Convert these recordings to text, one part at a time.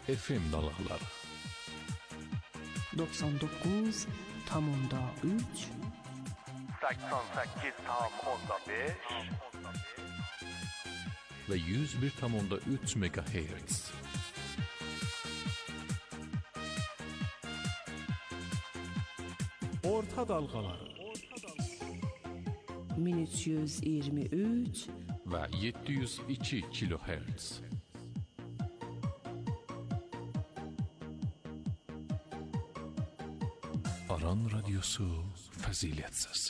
FM dalğaları 99,3 88,5 ve 101,3 MHz. Orta dalğaları 1323 ve 702 kHz. Aran Radyosu Fəzilət Səsi.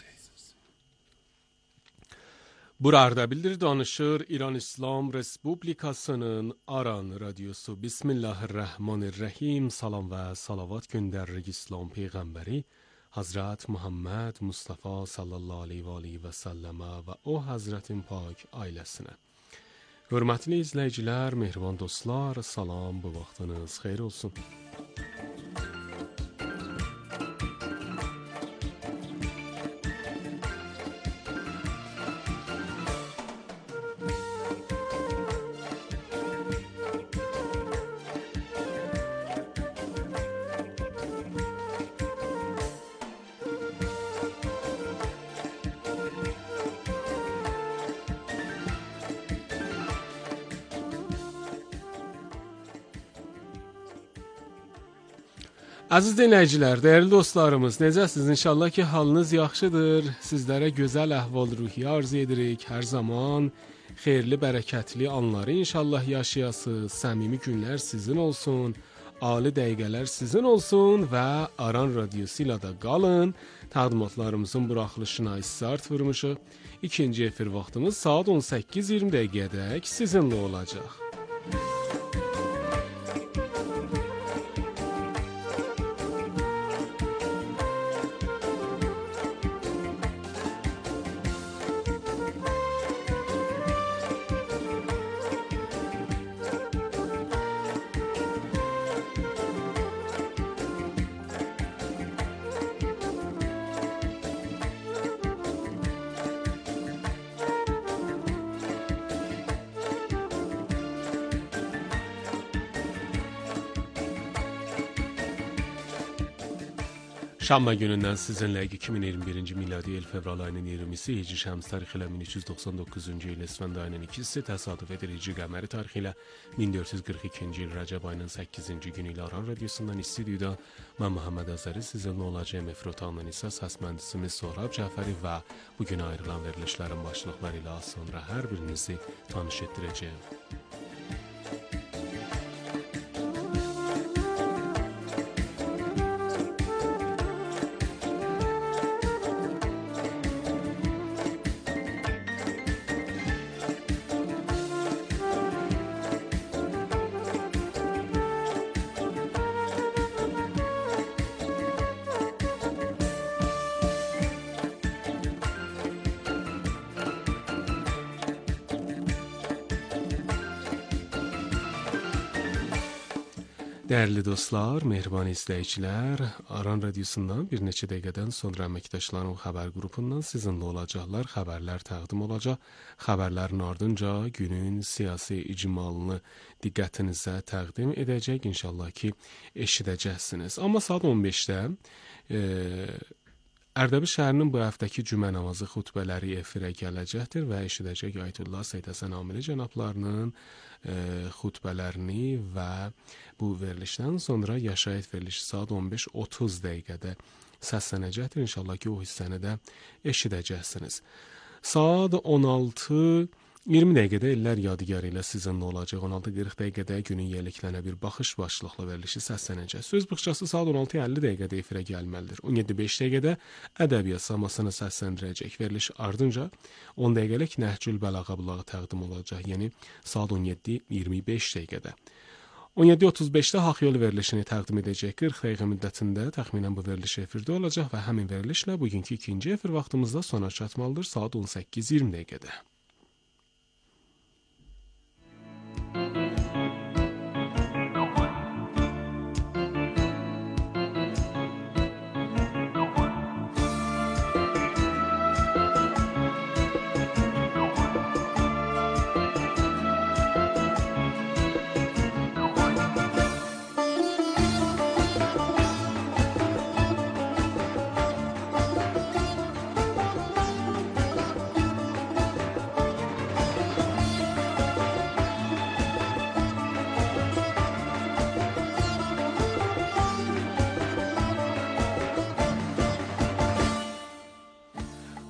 Burada bildir danışır İran İslam Respublikasının Aran Radyosu. Bismillahirrahmanirrahim. Salam və salavat göndəririk İslam Peyğəmbəri Hazret Muhammed Mustafa sallallahu aleyhi və səlləmə və o Hazretin pak ailəsinə. Hörmətli izləyicilər, mehriban dostlar, salam, bu vaxtınız xeyir olsun. Əziz dinləyicilər, dəyərli dostlarımız, necəsiniz? İnşallah ki, halınız yaxşıdır. Sizlərə gözəl əhval-ruhiyyə arzu edirik. Hər zaman xeyirli, bərəkətli anları inşallah yaşayasınız. Səmimi günlər sizin olsun. Ali dəqiqələr sizin olsun və Aran Radyosu ilə də qalın. Təqdimatlarımızın buraxılışına start vurmuşuq. İkinci efir vaxtımız saat 18:20 dəqiqədək sizinlə olacaq. Şənbə günündən sizinlə 2021-ci miladi il fevral ayının 20-si, Hicri Şəms tarixi ilə 1399-cu il İsfənd ayının 2-si, təsadüf edir Hicri Qəməri tarixi ilə 1442-ci il Rəcəb ayının 8-ci günü ilə Aran Radyosundan istudiyada mən Muhammed Azəri sizinlə olacağım. Efrotandan isə səs mühəndisimiz Sohrab Cəfəri və bugün ayrılan verilişlərin başlıqları ilə az sonra hər birinizi tanış etdirəcəyim. Dəyərli dostlar, mehriban izləyicilər, Aran Radyosundan bir neçə dəqiqədən sonra əməkdaşlarım xəbər qrupundan sizinlə olacaqlar. Xəbərlər təqdim olacaq. Xəbərlərin ardınca günün siyasi icmalını diqqətinizə təqdim edəcək. İnşallah ki, eşidəcəksiniz. Amma saat 15-də Ərdəbil şəhərinin bu həftəki cümə namazı xutbələri efirə gələcəkdir və eşidəcək Ayətullah Seyid Həsən Amili cənablarının xutbələrini və bu verilişdən sonra yaşayət verilişi saat 15:30 dəqiqədə səslənəcəkdir. İnşallah ki, o hissəni də eşidəcəksiniz. Saat 16:20 dəqiqədə illər yadigarı ilə sizinlə olacaq. 16:40 dəqiqədə günün yeniliklərinə bir baxış başlıqlı verilişi səslənəcək. Söz bıxçası saat 16:50 dəqiqədə efirə gəlməlidir. 17:05 dəqiqədə ədəbiyyat samasını səsləndirəcək. Veriliş ardınca 10 dəqiqəlik Nəhcül Bələğə bulağı təqdim olacaq. Yəni saat 17:25 dəqiqədə. 17:35-də Haqq Yolu verilişini təqdim edəcək. 40 dəqiqə müddətində təxminən bu veriliş efirdə olacaq və həmin verilişlə bugünkü ikinci efir vaxtımızda sona çatmalıdır saat 18:20 dəqiqədə.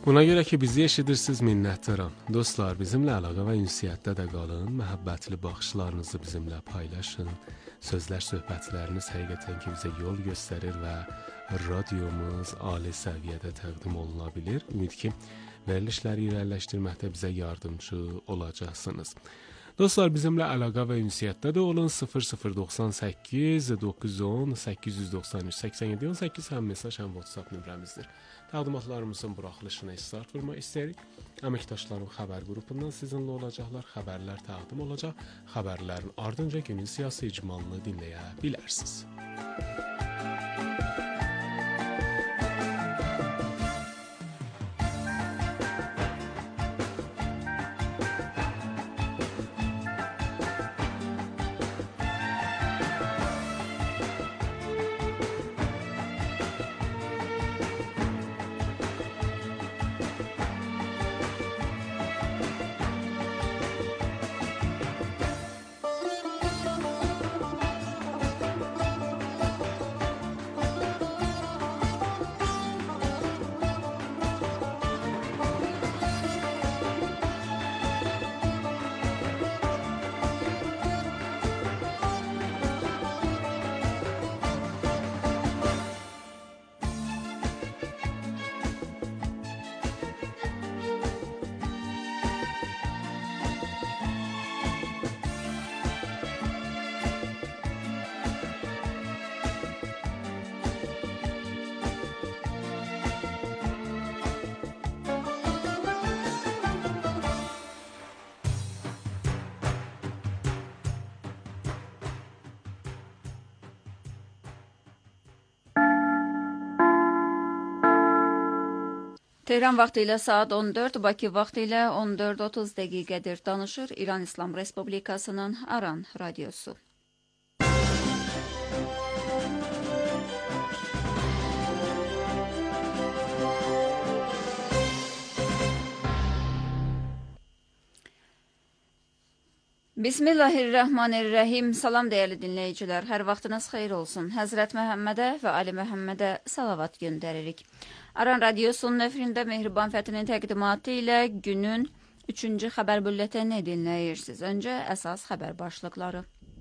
Buna görə ki, bizi eşidirsiniz, minnətdaram. Dostlar, bizimlə əlaqə və ünsiyyətdə də qalın. Məhəbbətli baxışlarınızı bizimlə paylaşın. Sözlər, söhbətləriniz həqiqətən ki, bizə yol göstərir və radiomuz ali səviyyədə təqdim oluna bilir. Ümid ki, verilişləri irəliləşdirməkdə bizə yardımcı olacaqsınız. Dostlar, bizimlə əlaqə və ünsiyyətdə də olun. 0098 910 893 87 18 həm mesaj, həm WhatsApp nömrəmizdir. Təqdimatlarımızın buraxılışına start vermək istəyirik. Əməkdaşlarım xəbər qrupundan sizinlə olacaqlar. Xəbərlər təqdim olacaq. Xəbərlərin ardınca günün siyasi icmalını dinləyə bilərsiniz. Tehran vaxtı ilə saat 14, Bakı vaxtı ilə 14:30 dəqiqədir. Danışır İran İslam Respublikasının Aran radiosu. Bismillahirrahmanirrahim. Salam dəyərli dinləyicilər. Hər vaxtınız xeyir olsun. Həzrət Məhəmmədə və Ali Məhəmmədə salavat göndəririk. Aran radiosunun efirində Mehriban Fətinin təqdimatı ilə günün 3-cü xəbər bülletini dinləyirsiniz. Öncə əsas xəbər başlıqları.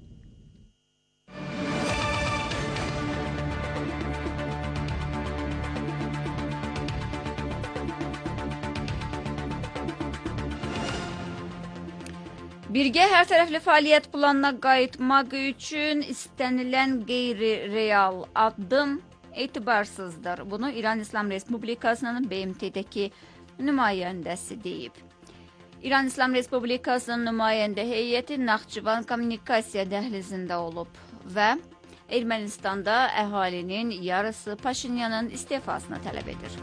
Birgə hər tərəfli fəaliyyət planına qayıtmaq üçün istənilən qeyri-real addım etibarsızdır. Bunu İran İslam Respublikasının BMT-dəki nümayəndəsi deyib. İran İslam Respublikasının nümayəndə heyəti Naxçıvan kommunikasiya dəhlizində olub və Ermənistanda əhalinin yarısı Paşinyanın istifasını tələb edir.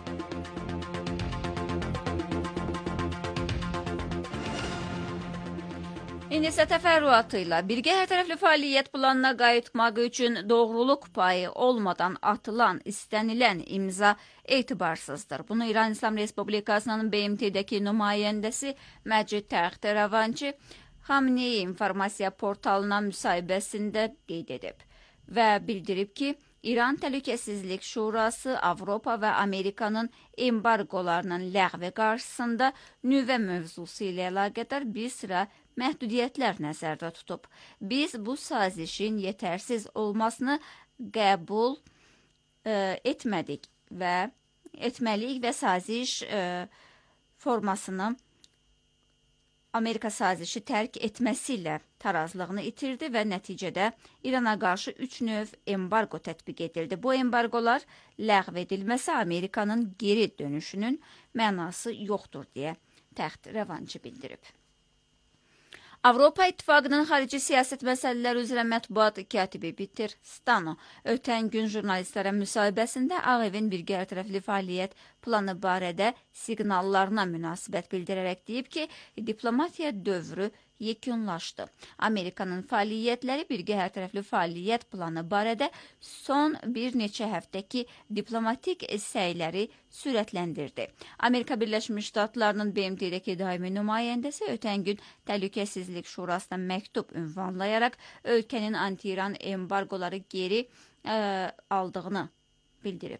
İndi isə təfərrüatı ilə birgə hər tərəfli fəaliyyət planına qayıtmaq üçün doğruluq payı olmadan atılan, istənilən imza etibarsızdır. Bunu İran İslam Respublikasının BMT-dəki nümayəndəsi Məcid Taxtəravançı Xamenei informasiya portalına müsahibəsində qeyd edib və bildirib ki, İran Təhlükəsizlik Şurası Avropa və Amerikanın embargolarının ləğvi qarşısında nüvə mövzusu ilə əlaqədar bir sıra məhdudiyyətlər nəzərdə tutub. Biz bu sazişin yetərsiz olmasını qəbul etmədik və etməliyik və saziş formasını Amerika sazişi tərk etməsi ilə tarazlığını itirdi və nəticədə İrana qarşı 3 növ embargo tətbiq edildi. Bu embargolar ləğv edilməsi Amerikanın geri dönüşünün mənası yoxdur deyə Taxtəravançı bildirib. Avropa İttifaqının xarici siyasət məsələləri üzrə mətbuat katibi Peter Stano ötən gün jurnalistlərə müsahibəsində Ağ Evin birgə hərtərəfli fəaliyyət planı barədə siqnallarına münasibət bildirərək deyib ki, diplomatiya dövrü yekunlaşdı. Amerikanın fəaliyyətləri birgə hərtərəfli fəaliyyət planı barədə son bir neçə həftəki diplomatik səyləri sürətləndirdi. Amerika Birləşmiş Ştatlarının BMT-dəki daimi nümayəndəsi ötən gün Təhlükəsizlik Şurasına məktub ünvanlayaraq ölkənin anti-İran embargoları geri aldığını bildirib.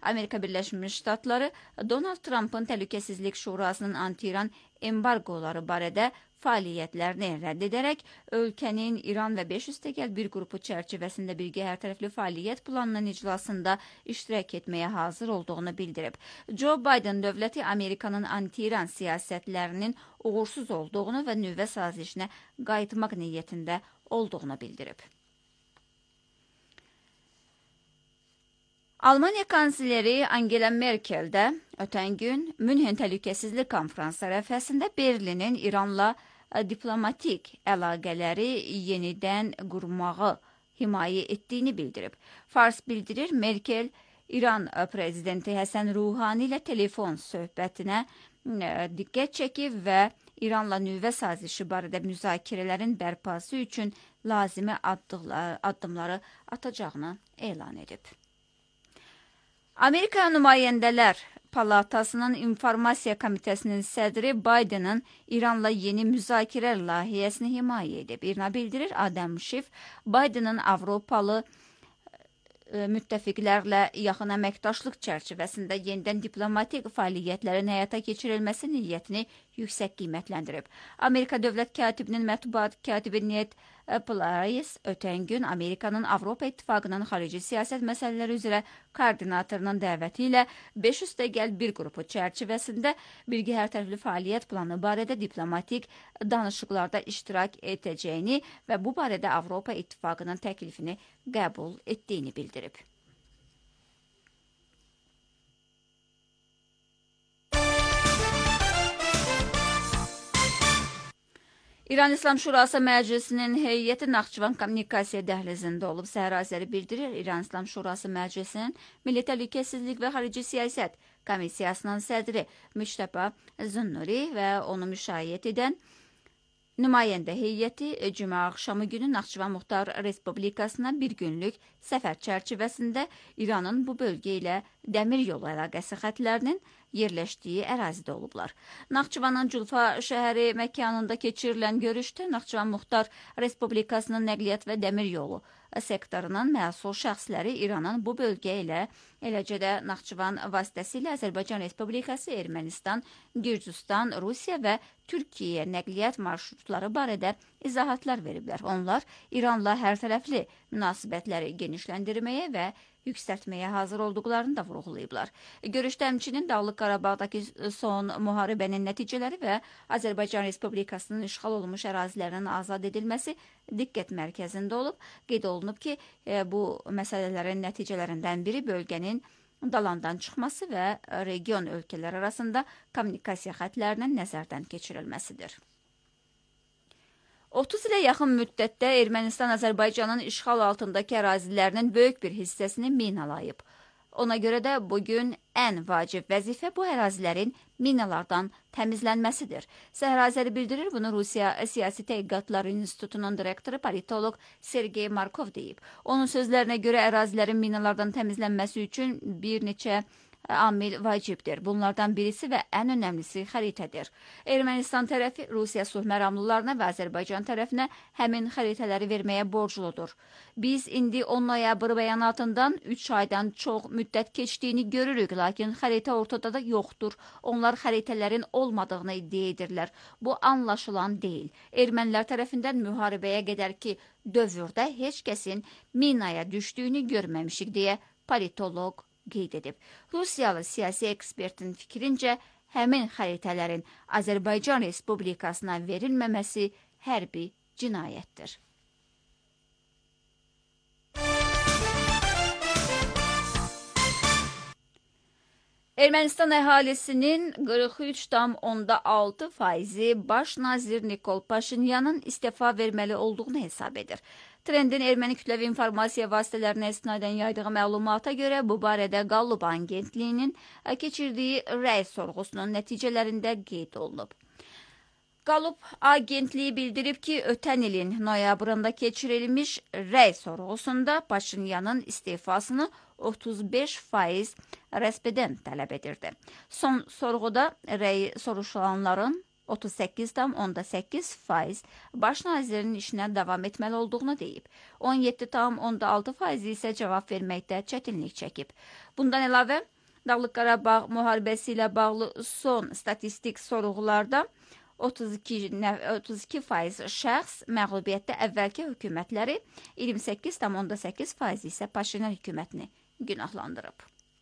Amerika Birləşmiş Ştatları Donald Trump'ın Təhlükəsizlik Şurasının anti-İran embargoları barədə fəaliyyətlərini rədd edərək ölkənin İran və 500 bir qrupu çərçivəsində birgə hərtərəfli fəaliyyət planının iclasında iştirak etməyə hazır olduğunu bildirib. Joe Biden dövləti Amerikanın anti-İran siyasətlərinin uğursuz olduğunu və nüvə sazişinə qayıtmaq niyyətində olduğunu bildirib. Almaniya kansleri Angela Merkel də ötən gün Münhen Təhlükəsizlik Konfransı ərəfəsində Berlinin İranla diplomatik əlaqələri yenidən qurmağı himayə etdiyini bildirib. Fars bildirir, Merkel İran prezidenti Həsən Ruhani ilə telefon söhbətinə diqqət çəkib və İranla nüvə sazişi barədə müzakirələrin bərpası üçün lazımi addımları atacağını elan edib. Amerika Nümayəndələr Palatasının İnformasiya Komitəsinin sədri Biden'ın İranla yeni müzakirə layihəsini himayə edib. İrna bildirir, Adam Schiff, Biden'ın Avropalı müttəfiqlərlə yaxın əməkdaşlıq çərçivəsində yenidən diplomatik fəaliyyətlərin həyata keçirilməsi niyyətini yüksək qiymətləndirib. Amerika Dövlət Katibinin mətbuat katibi Ned Price ötən gün Amerikanın Avropa İttifaqının xarici siyasət məsələləri üzrə koordinatorunun dəvəti ilə 500 bir qrupu çərçivəsində birgə hərtərəfli fəaliyyət planı barədə diplomatik danışıqlarda iştirak edəcəyini və bu barədə Avropa İttifaqının təklifini qəbul etdiyini bildirib. İran İslam Şurası Məclisinin heyəti Naxçıvan kommunikasiya dəhlizində olub. Səhər Azəri bildirir, İran İslam Şurası Məclisinin Milli Təhlükəsizlik və Xarici Siyasət Komissiyasının sədri Müçtəba Zünnuri və onu müşayiət edən nümayəndə heyəti cümə axşamı günü Naxçıvan Muxtar Respublikasına bir günlük səfər çərçivəsində İranın bu bölgə ilə dəmir yolu əlaqəsi xətlərinin yerləşdiyi ərazidə olublar. Naxçıvanın Culfa şəhəri məkanında keçirilən görüşdə Naxçıvan Muxtar Respublikasının nəqliyyat və dəmir yolu sektorunun məsul şəxsləri İranın bu bölgə ilə, eləcə də Naxçıvan vasitəsilə Azərbaycan Respublikası, Ermənistan, Gürcüstan, Rusiya və Türkiyə nəqliyyat marşrutları barədə izahatlar veriblər. Onlar İranla hərtərəfli münasibətləri genişləndirməyə və yüksəltməyə hazır olduqlarını da vurğulayıblar. Görüşdə həmçinin Dağlıq Qarabağdakı son müharibənin nəticələri və Azərbaycan Respublikasının işğal olunmuş ərazilərinin azad edilməsi diqqət mərkəzində olub. Qeyd olunub ki, bu məsələlərin nəticələrindən biri bölgənin dalandan çıxması və region ölkələr arasında kommunikasiya xətlərinin nəzərdən keçirilməsidir. 30 ilə yaxın müddətdə Ermənistan Azərbaycanın işğal altındakı ərazilərinin böyük bir hissəsini minalayıb. Ona görə də bugün ən vacib vəzifə bu ərazilərin minalardan təmizlənməsidir. Səhər Azəri bildirir, bunu Rusiya Siyasi Tədqiqatlar İnstitutunun direktoru politoloq Sergey Markov deyib. Onun sözlərinə görə ərazilərin minalardan təmizlənməsi üçün bir neçə amil vacibdir. Bunlardan birisi və ən önəmlisi xəritədir. Ermənistan tərəfi Rusiya sülh məramlılarına və Azərbaycan tərəfinə həmin xəritələri verməyə borcludur. Biz indi 10 noyabr bəyanatından 3 aydan çox müddət keçdiyini görürük, lakin xəritə ortada da yoxdur. Onlar xəritələrin olmadığını iddia edirlər. Bu anlaşılan deyil. Ermənilər tərəfindən müharibəyə qədərki dövrdə heç kəsin minaya düşdüyünü görməmişik deyə politoloq qeyd edib. Rusiyalı siyasi ekspertin fikrincə, həmin xəritələrin Azərbaycan Respublikasına verilməməsi hərbi cinayətdir. Ermənistan əhalisinin 43,6% baş nazir Nikol Paşinyanın istefa verməli olduğunu hesab edir. Trendin erməni kütləvi informasiya vasitələrinə istinadən yaydığı məlumata görə bu barədə Gallup agentliyinin keçirdiyi rəy sorğusunun nəticələrində qeyd olunub. Gallup agentliyi bildirib ki, ötən ilin noyabrında keçirilmiş rəy sorğusunda Paşinyanın istifasını 35% respondent tələb edirdi. Son sorğuda rəy soruşulanların 38,8% baş nazirinin işinə davam etməli olduğunu deyib. 17,6% isə cavab verməkdə çətinlik çəkib. Bundan əlavə, Dağlıq Qarabağ müharibəsi ilə bağlı son statistik sorğularda 32% şəxs məğlubiyyətdə əvvəlki hökumətləri, 28,8% isə Paşinyan hökumətini günahlandırıb.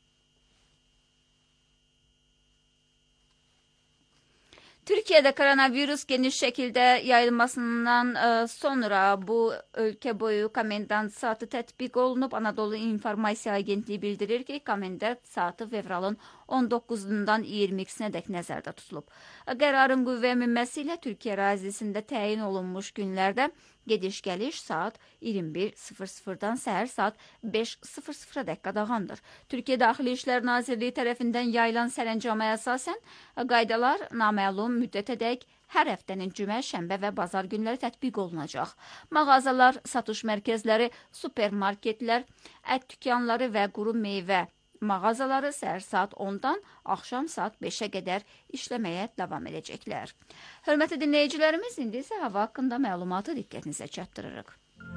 Türkiye'de koronavirüs geniş şekilde yayılmasından sonra bu ülke boyu komendant saatı tətbiq olunub. Anadolu İnformasiya Agentliyi bildirir ki, komendant saatı fevralın 19-dan 22-sinə dək nəzərdə tutulub. Qərarın qüvvəyə minməsi ilə Türkiyə ərazisində təyin olunmuş günlərdə gediş-gəliş saat 21:00-dan səhər saat 5:00-a dək qadağandır. Türkiyə Daxili İşlər Nazirliyi tərəfindən yayılan sərəncama əsasən qaydalar naməlum müddətədək hər həftənin cümə, şənbə və bazar günləri tətbiq olunacaq. Mağazalar, satış mərkəzləri, supermarketlər, ət dükanları və quru meyvə mağazaları səhər saat 10-dan axşam saat 5-ə qədər işləməyə davam edəcəklər. Hörmətli dinləyicilərimiz, indi isə hava haqqında məlumatı diqqətinizə çatdırırıq.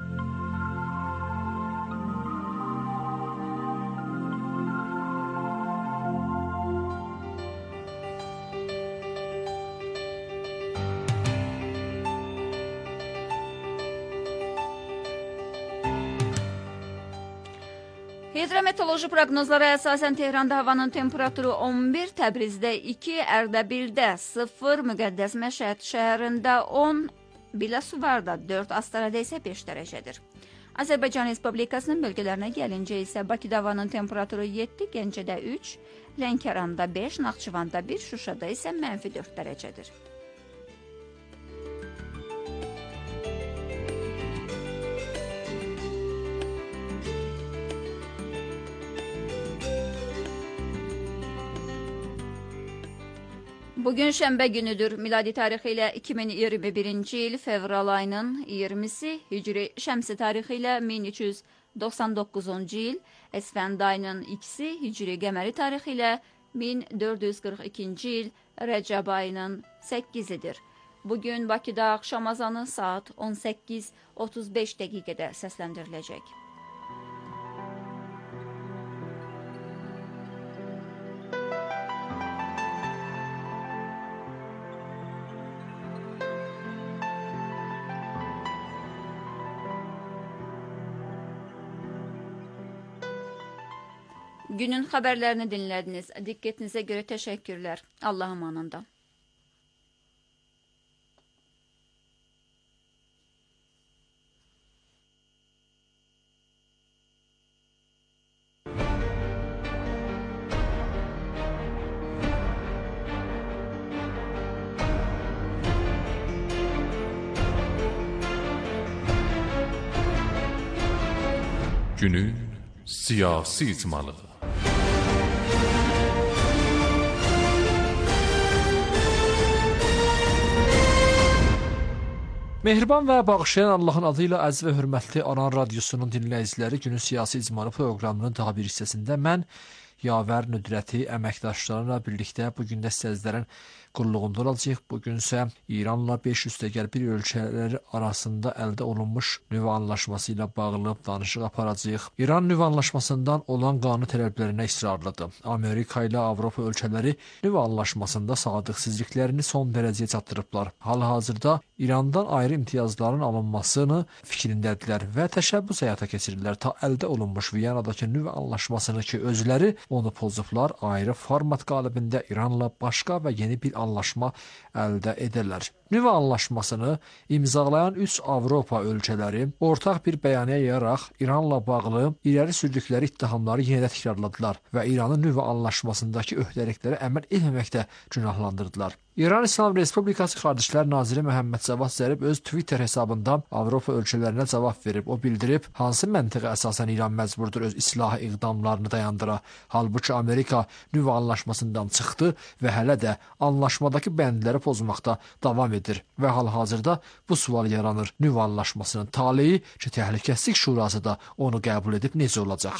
Hidrometeoroloji proqnozlara əsasən Tehranda havanın temperaturu 11, Təbrizdə 2, Ərdəbildə 0, Müqəddəs Məşəd şəhərində 10, Biləsuvarda 4, Astarada isə 5 dərəcədir. Azərbaycan Respublikasının bölgələrinə gəlincə isə Bakıda havanın temperaturu 7, Gəncədə 3, Lənkəranda 5, Naxçıvanda 1, Şuşada isə -4 dərəcədir. Bugün şənbə günüdür. Miladi tarixi ilə 2021-ci il fevral ayının 20-si, Hicri şəmsi tarixi ilə 1399-cu il, Əsfənd ayının 2-si, Hicri qəməri tarixi ilə 1442-ci il, Rəcəb ayının 8-idir. Bugün Bakıda axşam azanı saat 18:35 dəqiqədə səsləndiriləcək. Günün xəbərlərini dinlədiniz. Diqqətinizə görə təşəkkürlər. Allah amanında. Günün siyasi icmalı. Mehriban və bağışlayan Allahın adı ilə əziz və hörmətli Aran Radiosunun dinləyiciləri, günün siyasi icmalı proqramının daha bir hissəsində mən Yavər Nüdrəti əməkdaşlarına birlikdə bugün də sizlərin qulluğunda olacaq. Bugün isə İranla 500 bir ölkələri arasında əldə olunmuş nüvə anlaşması ilə bağlı danışıq aparacaq. İran nüvə anlaşmasından olan qanun tələblərinə israrlıdır. Amerika ilə Avropa ölkələri nüvə anlaşmasında sadiqsizliklərini son dərəcəyə çatdırıblar. Hal-hazırda İrandan ayrı imtiyazların alınmasını fikrindədirlər və təşəbbüs həyata keçirirlər. Ta əldə olunmuş Viyanadakı nüvə anlaşmasını ki, özləri onu pozublar, ayrı format qalibində İranla başqa və yeni bir anlaşma əldə edirlər. Nüvə anlaşmasını imzalayan 3 Avropa ölkələri ortaq bir bəyanıya yayaraq İranla bağlı irəli sürdükləri ittihamları yenə də təkrarladılar və İranın nüvə anlaşmasındakı öhdəliklərə əməl etməməkdə günahlandırdılar. İran İslam Respublikası Xarici Naziri Məhəmməd Cavad Zərif öz Twitter hesabından Avropa ölkələrinə cavab verib. O bildirib, hansı məntiqə əsasən İran məcburdur öz islahi iqdamlarını dayandıra. Halbuki Amerika nüvə anlaşmasından çıxdı və hələ də anlaşmadakı bəndləri pozmaqda davam edir. Və hal-hazırda bu sual yaranır. Nüvə anlaşmasının taleyi ki, Təhlükəsizlik Şurası da onu qəbul edib necə olacaq?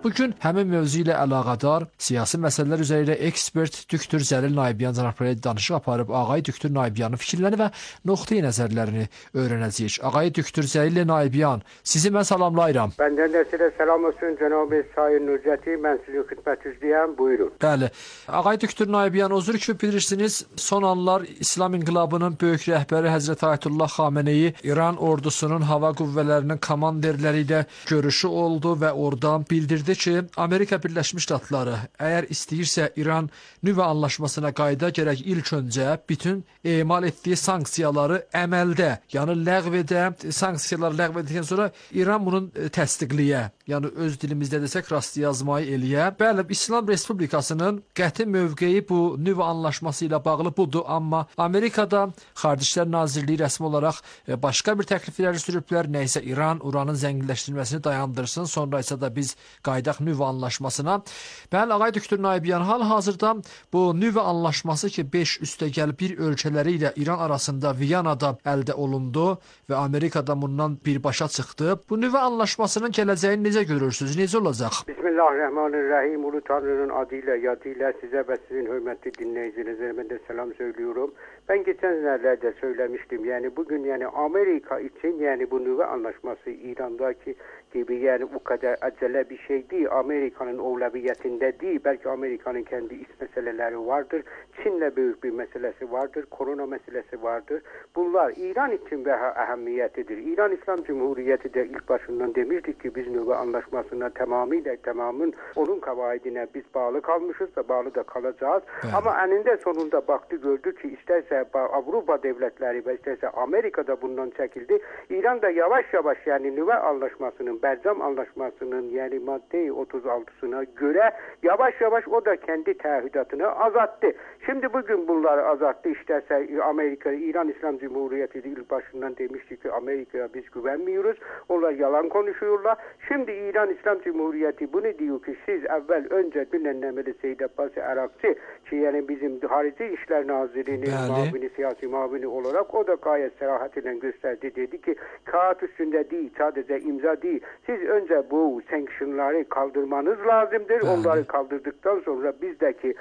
Bugün həmin mövzu ilə əlaqədar siyasi məsələlər üzərində ekspert Dr. Zəlil Naibyan cənabları danışıq aparıb. Ağay Dr. Naibyanın fikirlərini və nöqteyi nəzərlərini öyrənəcəyik. Ağay Dr. Zəlil Naibyan, sizi mən salamlayıram. Bəndən də sizə salam olsun cənab Sayın Nurcəti. Mən sizin xidmətinizdəyəm. Buyurun. Bəli. Ağay Dr. Naibyan, özür ki, bilirsiniz, son anlar İslam İnqilabının böyük rəhbəri Həzrət Ayətullah Xameneyi İran ordusunun hava qüvvələrinin komanderləri ilə görüşü oldu və oradan bildirdi ki, Amerika Birləşmiş Ştatları əgər istəyirsə İran nüvə anlaşmasına qayıda gərək ilk öncə bütün emal etdiyi sanksiyaları əməldə, yəni ləğv edə, sanksiyaları ləğv etdikdən sonra İran bunu təsdiqləyə, yəni öz dilimizdə desək rast yazmayı eləyə. Bəli, İslam Respublikasının qəti mövqeyi bu nüvə anlaşması ilə bağlı budur, amma Amerikada Xarici İşlər Nazirliyi rəsmi olaraq başqa bir təklifləri sürüblər, nəysə İran uranın zənginləşdirilməsini dayandırsın, sonra isə da biz qaydaq nüvə anlaşmasına. Bəli, Ağay Dr. Naibyan, hal-hazırda bu nüvə anlaşması ki, 5 üstəgəl 1 ölkələri ilə İran arasında Viyanada əldə olundu və Amerikada bundan birbaşa çıxdı. Bu nüvə anlaşmasının gələcəyini necə görürsünüz? Necə olacaq? Bismillahirrahmanirrahim. Ulu Tanrı'nın adıyla, yadıyla size ve sizin hürmetli dinleyicilerine ben de selam söylüyorum. Ben geçenlerde söylemiştim. Yani bugün yani Amerika için yani bu nüvə anlaşması İran'daki gibi yani bu kadar acele bir şey değil. Amerika'nın ovlabiyetinde değil. Belki Amerika'nın kendi iç meseleleri vardır. Çin'le büyük bir meselesi vardır. Korona meselesi vardır. Bunlar İran için daha ehemmiyetidir. İran İslam Cumhuriyeti de ilk başından demiştik ki biz nüvə anlaşmasına tamamın onun kavaidine biz bağlı kalmışız ve bağlı da kalacağız. Evet. Ama eninde sonunda baktı gördü ki isterse Avrupa devletleri ve isterse Amerika'da bundan çekildi. İran da yavaş yavaş yani nüvə anlaşmasının, Berzam anlaşmasının yani madde 36'sına göre yavaş yavaş o da kendi teahhüdatını azalttı. Şimdi bugün bunları azalttı. İsterse Amerika, İran İslam Cumhuriyeti ilk başından demişti ki Amerika'ya biz güvenmiyoruz. Onlar yalan konuşuyorlar. Şimdi İran İslam Cumhuriyeti bunu diyor ki siz önce dinlenmeli Seyyid Abbasi Arakçı ki yani bizim Harici İşler Nazırı'nın muavini, siyasi muavini olarak o da gayet serahatiyle gösterdi. Dedi ki kağıt üstünde değil, sadece imza değil. Siz önce bu sanctionları kaldırmanız lazımdır. Onları kaldırdıktan sonra bizdeki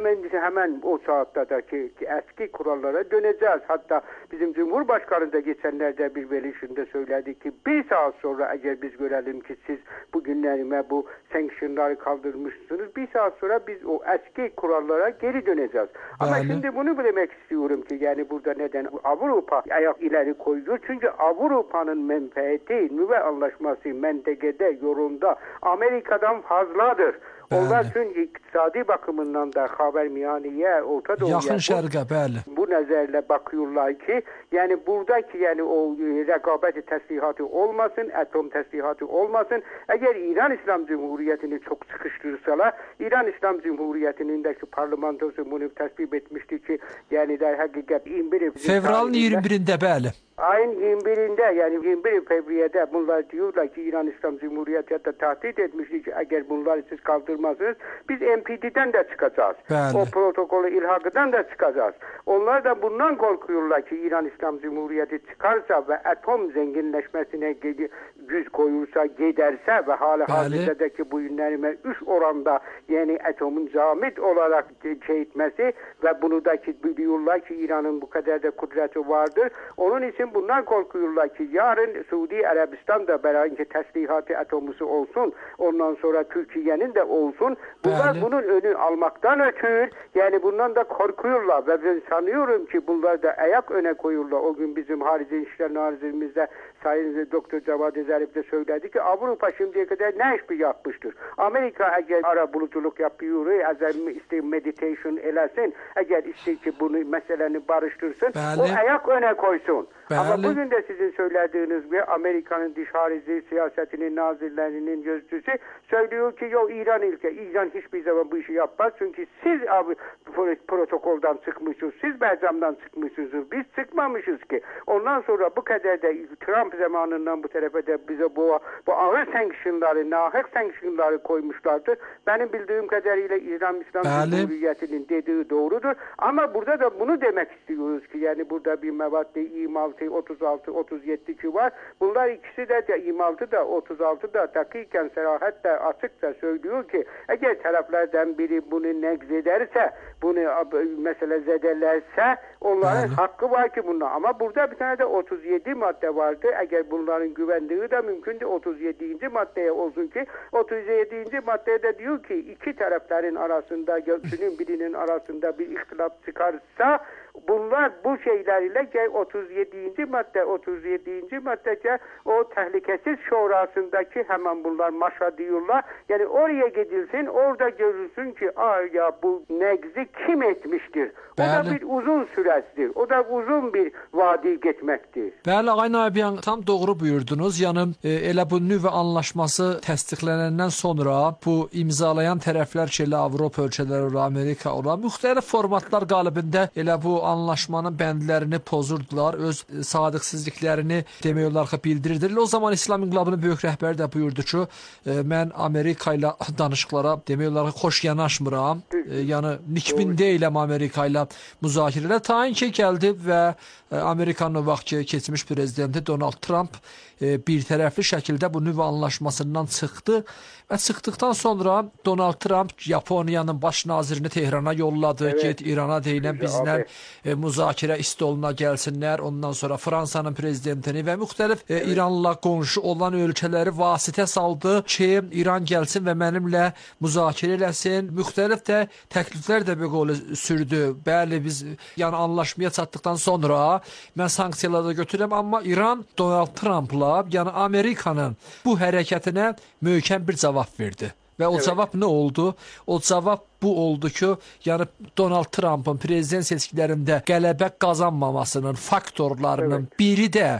hemen o saatteki eski kurallara döneceğiz. Hatta bizim Cumhurbaşkanı da geçenlerde bir verilişinde söyledi ki bir saat sonra eğer biz görelim ki siz bugünlerime bu sanctionları kaldırmışsınız, bir saat sonra biz o eski kurallara geri döneceğiz. Ama şimdi bunu bilmek istiyorum ki yani burada neden Avrupa ayak ileri koyuyor? Çünkü Avrupa'nın menfaati nüvə anlaşması mentegede yorumda Amerika'dan fazladır. Onlar çünkü iktisadi bakımından da Xavərmiyaniyə, Orta Doğu'ya yaxın şərqə, bəli. Bu nəzərlə bakıyorlar ki, yani buradaki yani o rekabet təslihatı olmasın, atom təslihatı olmasın. Eğer İran İslam Cumhuriyeti'ni çok sıkıştırsalar, İran İslam Cumhuriyeti'nin de parlamentosu bunu təsbib etmişti ki, yani der hakikat 21 fevralın 21'ində, bəli. Ayın 21'inde yani 21 Fevriyədə bunlar diyorlar ki İran İslam Cumhuriyeti hatta tahdit etmişti ki eğer bunları siz kaldırmazsınız biz NPT'den de çıkacağız. Bəli. O protokolü ilhakından da çıkacağız. Onlar da bundan korkuyorlar ki İran İslam Cumhuriyeti çıkarsa ve atom zenginleşmesine güz koyursa, giderse ve hazırdaki bu günlerime 3 oranda yani atomun camit olarak şey etmesi ve bunu da biliyorlar ki İran'ın bu kadar da kudreti vardır. Onun için bundan korkuyorlar ki yarın Suudi Arabistan'da beraber teslihatı atomusu olsun. Ondan sonra Türkiye'nin de olsun. Bunlar bunun önünü almaktan ötürü yani bundan da korkuyorlar ve ben sanıyorum ki bunlar da ayak öne koyuyorlar. O gün bizim Harici İşler Nazırımızda Sayın Doktor Cavad Zarif de söyledi ki Avrupa şimdiye kadar ne iş bir yapmıştır. Amerika eğer ara buluculuk yapıyor, eğer meditation eləsin, eğer ister ki bunu meseleni barıştırsın, o ayak öne koysun. Ama bugün de sizin söylediğiniz gibi Amerika'nın dış harici siyasetinin nazirlerinin gözcüsü söylüyor ki yok İran hiçbir zaman bu işi yapmaz. Çünkü siz protokoldan çıkmışsınız, siz Berzam'dan çıkmışsınız, biz çıkmamışız ki. Ondan sonra bu kadar da Trump Trump zamanından bu tarafa da bize bu ağır sanksiyonları, nahak sanksiyonları koymuşlardır. Benim bildiğim kadarıyla İslam Cumhuriyeti'nin dediği doğrudur. Ama burada da bunu demek istiyoruz ki yani burada bir madde 26, 36, 37 ki var. Bunlar ikisi de 26 da 36 da dakiken serahatle açıkça söylüyor ki eğer taraflardan biri bunu negzederse, bunu mesela zedelerse onların hakkı var ki bunda. Ama burada bir tane de 37 madde vardı. Eğer bunların güvenliği de mümkün de 37. maddeye olsun ki 37. maddeye de diyor ki iki tarafların arasında birinin arasında bir ihtilaf çıkarsa bunlar bu şeylerle 37. maddece o tehlikesiz şurasındaki hemen bunlar maşa diyorlar. Yani oraya gidilsin, orada görülsün ki ya bu negzi kim etmiştir? O da bir uzun süresidir. O da uzun bir vadi geçmektir. Bəli, Ağay Nabiyan, tam doğru buyurdunuz. Yəni elə bu nüvə anlaşması təsdiqlənəndən sonra bu imzalayan tərəflər ki, elə Avropa ölkələri ola, Amerika ola, müxtəlif formatlar qalibində elə bu anlaşmanın bəndlərini pozurdular, öz sadiqsizliklərini demək olar ki, bildirirdilər. O zaman İslam İnqilabının böyük rəhbəri də buyurdu ki, mən Amerika ilə danışıqlara demək olar ki, xoş yanaşmıram. Yəni nikbin deyiləm Amerika ilə müzakirələr. Tayin ki, gəldi və Amerikanın o vaxt keçmiş prezidenti Donald Trump bir tərəfli şəkildə bu nüvə anlaşmasından çıxdı və çıxdıqdan sonra Donald Trump Yaponiyanın baş nazirini Tehrana yolladı. Get İrana deyilən bizlə müzakirə stoluna gəlsinlər. Ondan sonra Fransanın prezidentini və müxtəlif İranla qonşu olan ölkələri vasitə saldı ki, İran gəlsin və mənimlə müzakirə eləsin. Müxtəlif də təkliflər də belə sürdü. Bəli, biz yəni anlaşmaya çatdıqdan sonra mən sanksiyaları götürürəm, amma İran Donald Trumpla, yəni Amerikanın bu hərəkətinə möhkəm bir cavab verdi. Və o cavab nə oldu? O cavab bu oldu ki, yəni Donald Trump'ın prezident seçkilərində qələbə qazanmamasının faktorlarının biri də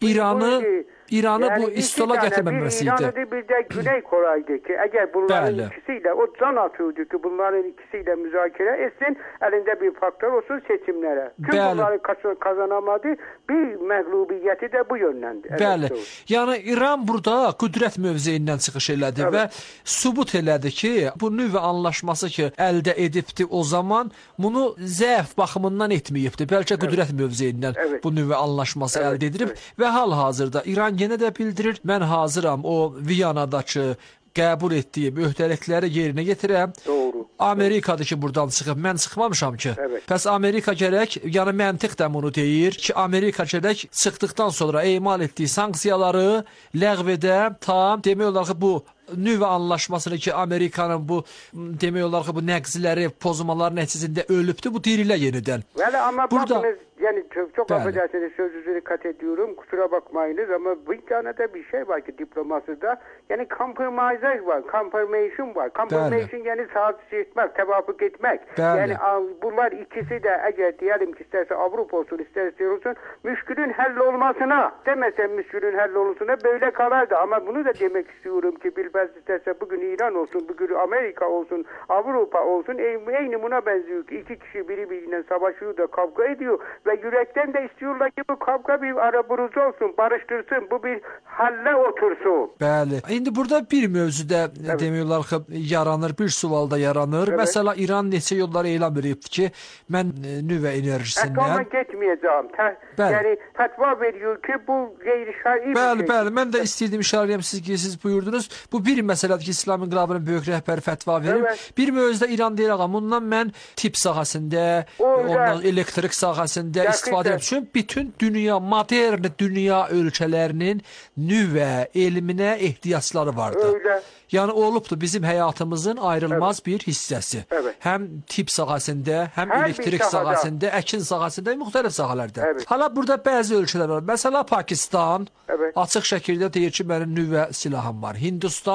İranı yani bu istola gətirməməsiydi. İran'da bir de Güney Kore'ydi ki eğer bunların ikisiyle o can atıyordu ki bunların ikisiyle müzakere etsin, elinde bir faktör olsun seçimlere. Tüm bunları kazanamadı, bir məğlubiyyəti de bu yönləndi. Bəli. Yəni İran burada qüdrət mövzeyindən çıxış elədi və sübut elədi ki, bu nüvə anlaşması ki əldə edibdi o zaman, bunu zəif baxımından etməyibdi. Bəlkə qüdrət mövzeyindən bu nüvə anlaşması əldə edilib və hal-hazırda İran yenə də bildirir, mən hazıram o Viyanadakı qəbul etdiyim öhdəlikləri yerinə yetirəm. Doğru. Amerikadır ki, buradan çıxıb, mən çıxmamışam ki. Pəs Amerika gərək, yəni məntiq də bunu deyir ki, Amerika gərək çıxdıqdan sonra emal etdiyi sanksiyaları ləğv edə, tam demək olar ki, bu nüvə anlaşmasını ki, Amerikanın bu demək olar ki, bu nəqziləri, pozmaları nəticəsində ölübdür, bu dirilə yenidən. Bəli, amma bakınız, yani çok affedersiniz sözünüzü kat ediyorum, kusura bakmayınız ama bir tane de bir şey var ki diplomasida, yani compromise var, confirmation var. Confirmation yani saat etmek, tevafuk etmek. Yani bunlar ikisi de eğer diyelim ki isterse Avrupa olsun, isterse olsun, müşkülün hallolmasına, demesem müşkülün hallolmasına böyle kalardı. Ama bunu da demek istiyorum ki bilmez isterse bugün İran olsun, bugün Amerika olsun, Avrupa olsun, aynı buna benziyor ki iki kişi birbiriyle savaşıyor da kavga ediyor. Ve yürekten de istiyorlar ki bu kavga bir araburucu olsun, barıştırsın, bu bir halle otursun. Bəli. İndi burada bir mövzuda demək olar ki, yaranır, bir sualda yaranır. Mesela İran neçə yollar elan veribdi ki, mən nüvə enerjisindən... Hətta getməyəcəm. Yəni, fətva veriyor ki, bu qeyri-şəri... Bəli, mən də istəyirdim işarələyəm siz buyurdunuz. Bu bir məsələdir ki, İslam İnqilabının böyük rəhbəri fətva verib. Bir mövzuda İran deyir, ağam, bundan mən tip sahəsində, ondan elektrik sahəsində istifadə edib. Bütün dünya, modern dünya ölkələrinin nüvə elminə ehtiyacları vardı. Öyle. Yəni olubdur bizim həyatımızın ayrılmaz bir hissəsi. Həm tip sahəsində, həm elektrik sahəsində, əkin sahəsində, müxtəlif sahələrdə. Hala burada bəzi ölkələr var. Məsələn, Pakistan açıq şəkildə deyir ki, mənim nüvə silahım var. Hindistan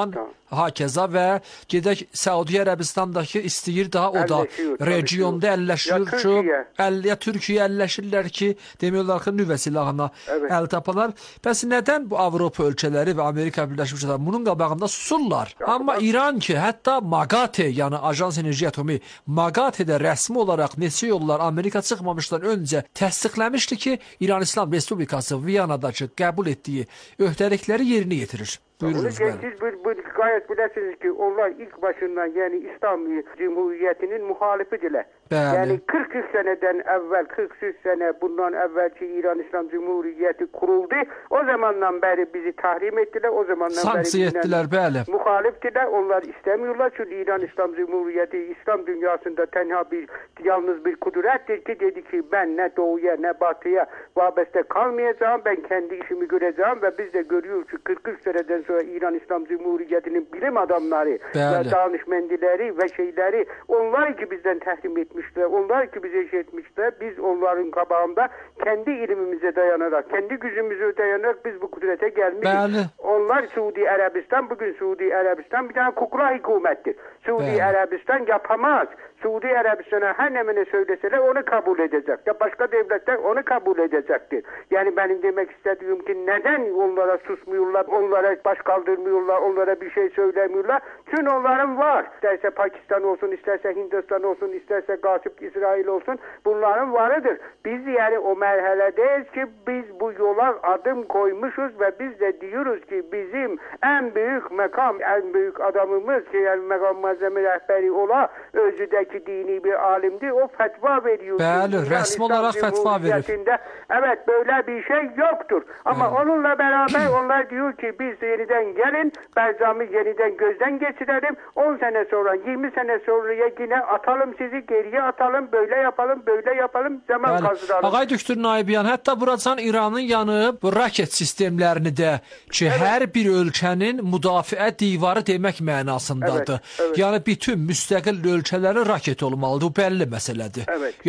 hakeza və gedək Səudiyyə Ərəbistandakı istəyir daha o da regionda əlləşir ki, ya Türkiyə əlləşirlər ki, demək olar ki, nüvə silahına əl tapalar. Bəs nədən bu Avropa ölkələri və Amerika Birləşmiş Ştatları bunun qabağında susurlar? Amma İran ki, hətta MAGATE, yəni Ajans Enerji Atomi, MAGATE-də rəsmi olaraq neçə yollar Amerika çıxmamışdan öncə təsdiqləmişdi ki, İran İslam Respublikası Viyanadakı qəbul etdiyi öhdəlikləri yerinə yetirir. Buyurunuz. Siz gayet bilesiniz ki onlar ilk başından yani İslam Cumhuriyeti'nin muhalifidiler. Yani 40 seneden evvel, 40 sene bundan evvelki İran İslam Cumhuriyeti kuruldu. O zamandan beri bizi tahrim ettiler. O zamandan sanksiya ettiler, bəli. Muhaliftiler. Onlar istemiyorlar. Çünkü İran İslam Cumhuriyeti İslam dünyasında tenha yalnız bir kudrettir ki dedi ki ben ne doğuya ne batıya vabeste kalmayacağım. Ben kendi işimi göreceğim ve biz de görüyoruz ki 40 seneden sonra İran İslam Cumhuriyeti'nin bilim adamları ve danışmendileri ve şeyleri onlar ki bizden tahrim etmişler. Onlar ki bize şey etmişler. Biz onların kabağında kendi ilimimize dayanarak, kendi gücümüze dayanarak biz bu kudrete gelmişiz. Onlar Suudi Arabistan, bugün Suudi Arabistan bir tane kukla hükümettir. Suudi Arabistan yapamaz. Suudi Arabistan'a her nemine söyleseler onu kabul edecek. Ya başka devletler onu kabul edecektir. Yani benim demek istediğim ki neden onlara susmuyorlar, onlara baş kaldırmıyorlar, onlara bir şey söylemiyorlar. Çünkü onların var. İsterse Pakistan olsun, isterse Hindistan olsun, isterse Gasip İsrail olsun bunların varıdır. Biz yani o merhaledeyiz ki biz bu yola adım koymuşuz ve biz de diyoruz ki bizim en büyük makam, en büyük adamımız ki yani makam malzeme rehberi ola özüdeki dini bir alimdi. O fetva veriyor. Bəli, resmi olarak fetva verir. Evet, böyle bir şey yoktur. Ama onunla beraber onlar diyor ki biz yeniden gelin, Berzam'ı yeniden gözden geçirelim. 10 sene sonra, 20 sene sonraya yine atalım sizi, geriye atalım, böyle yapalım, böyle yapalım, zaman kazıralım. Ağay Döktür Naibyan, hətta buracan İranın yanıb bu raket sistemlərini də ki, hər bir ölkənin müdafiə divarı demək mənasındadır. Yəni bütün müstəqil ölkələrin raket olmalıdır. Bu bəlli məsələdir.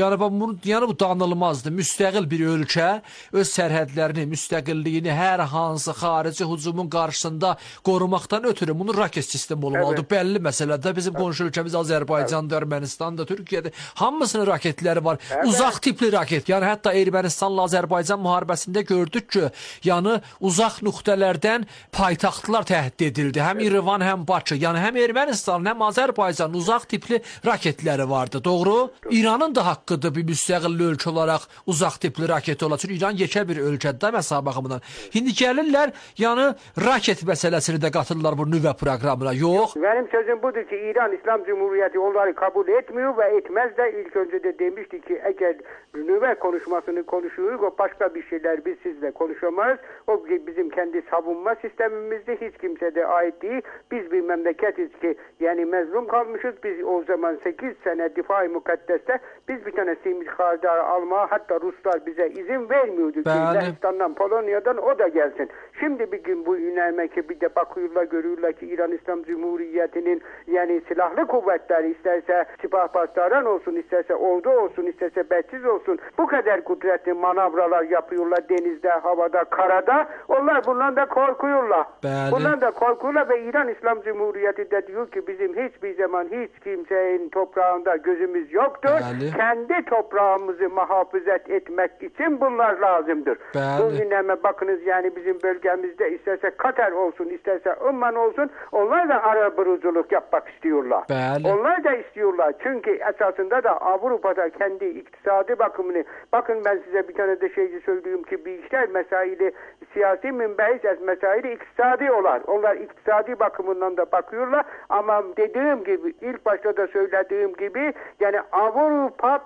Yəni bu danılmazdır. Müstəqil bir ölkə öz sərhədlərini, müstəqilliyini hər hansı xarici hücumun qarşısında qorumaqdan ötürü bunun raket sistemi olmalıdır. Bəlli məsələdir. Bizim qonşu ölkəmiz Azərbaycandır, Ermənistandır, Türkiyədir. Hamısının raketləri var. Uzaq tipli raket. Yəni hətta Ermənistanla Azərbaycan müharibəsində gördük ki, yəni uzaq nöqtələrdən paytaxtlar təhdid edildi. Həm İrəvan, həm Bakı. Yəni həm Ermənistan, həm Azərbaycan uzaq tipli raketləri vardı. Doğru? İranın da haqqıdır bir müstəqil ölkə olaraq uzaq tipli raket ola. Çünki İran yekə bir ölkədir məsələ baxımından. İndi gəlirlər, yəni raket məsələsini də qatırlar bu nüvə proqramına. Yox. Benim sözüm budur ki İran İslam Cumhuriyeti onları kabul etmiyor ve etmez de ilk önce de demişti ki eğer nüvə konuşmasını konuşuyoruz o başka bir şeyler biz sizle konuşamayız. O bizim kendi savunma sistemimizde hiç kimse de ait değil. Biz bir memleketiz ki yani mezlum kalmışız. Biz o zaman 8 sene difai mukaddeste biz bir tane simikardar almaya hatta Ruslar bize izin vermiyordu. Yunanistan'dan, Polonya'dan o da gelsin. Şimdi bir gün bu yönelmeke bir de bakıyorlar görüyorlar ki İran İslam Cumhuriyeti'nin yani silahlı kuvvetleri isterse sipah bastaran olsun, isterse ordu olsun, isterse betsiz olsun bu kadar kudretli manavralar yapıyorlar denizde, havada, karada. Onlar bundan da korkuyorlar. Bundan da korkuyorlar ve İran İslam Cumhuriyeti de diyor ki bizim hiçbir zaman hiç kimsenin toprağında gözümüz yoktur. Kendi toprağımızı muhafaza etmek için bunlar lazımdır. Bu gündeme bakınız yani bizim bölgemizde isterse Katar olsun, isterse Umman olsun onlar da arabuluculuk yapmak istiyorlar. Onlar da istiyorlar. Çünkü esasında da Avrupa'da kendi iktisadi bakımını bakın ben size bir tane de şeyi söyleyeyim ki bir işler mesaili siyasi minbehis mesaili iktisadi olan. Onlar iktisadi bakımından da bakıyorlar ama dediğim gibi ilk başta da söylediğim gibi yani Avrupa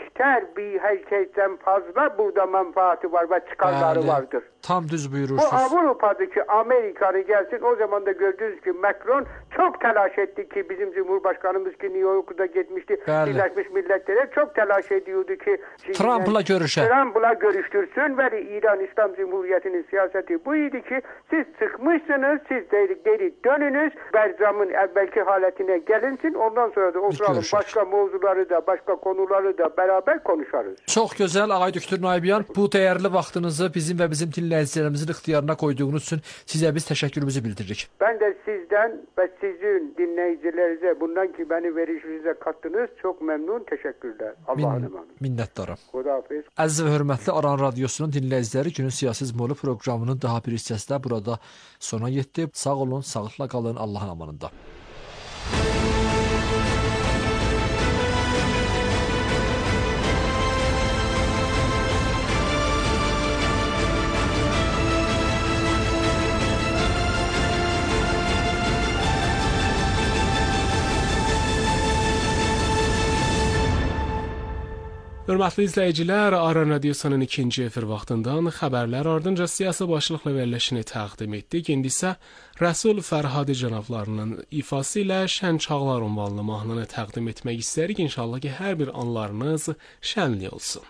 bir herkesten fazla burada menfaati var ve çıkarları vardır. Tam düz buyurursunuz. Bu Avrupa'daki Amerikan'ı gelsin o zaman da gördünüz ki Macron çok telaş etti ki bizim Cumhurbaşkanımız ki New York'ta gitmişti. Birleşmiş Milletler'e çok telaş ediyordu ki Trump'la görüşe. Trump'la görüştürsün ve İran İslam Cumhuriyeti'nin siyaseti buydu ki siz çıkmışsınız, siz geri dönünüz, Berzam'ın evvelki haletine gelinsin ondan sonra da oturalım başka mevzuları da başka konuları da beraber konuşarız. Çox gözəl Ağay Döktür Naibyan bu dəyərli vaxtınızı bizim və bizim dinləyicilərimizə dinləyicilərimizin ixtiyarına qoyduğunuz üçün sizə biz təşəkkürümüzü bildiririk. Ben de sizden ve sizin dinleyicilerinize bundan ki beni verişinize kattınız. Çok memnun, teşekkürler. Allah'a emanet. Minnətdaram. Xudahafiz. Əziz və hörmətli Aran Radiosunun dinləyiciləri, günün siyasi izmalı proqramının daha bir hissəsində burada sona yetdi. Sağ olun, sağlıqla qalın, Allahın amanında. Hörmətli izləyicilər, Aran Radiosunun ikinci efir vaxtından xəbərlər ardınca siyasi başlıqla verilişini təqdim etdik. İndi isə Rəsul Fərhadi cənablarının ifası ilə Şən Çağlar ünvanlı mahnını təqdim etmək istəyirik. İnşallah ki, hər bir anlarınız şənli olsun.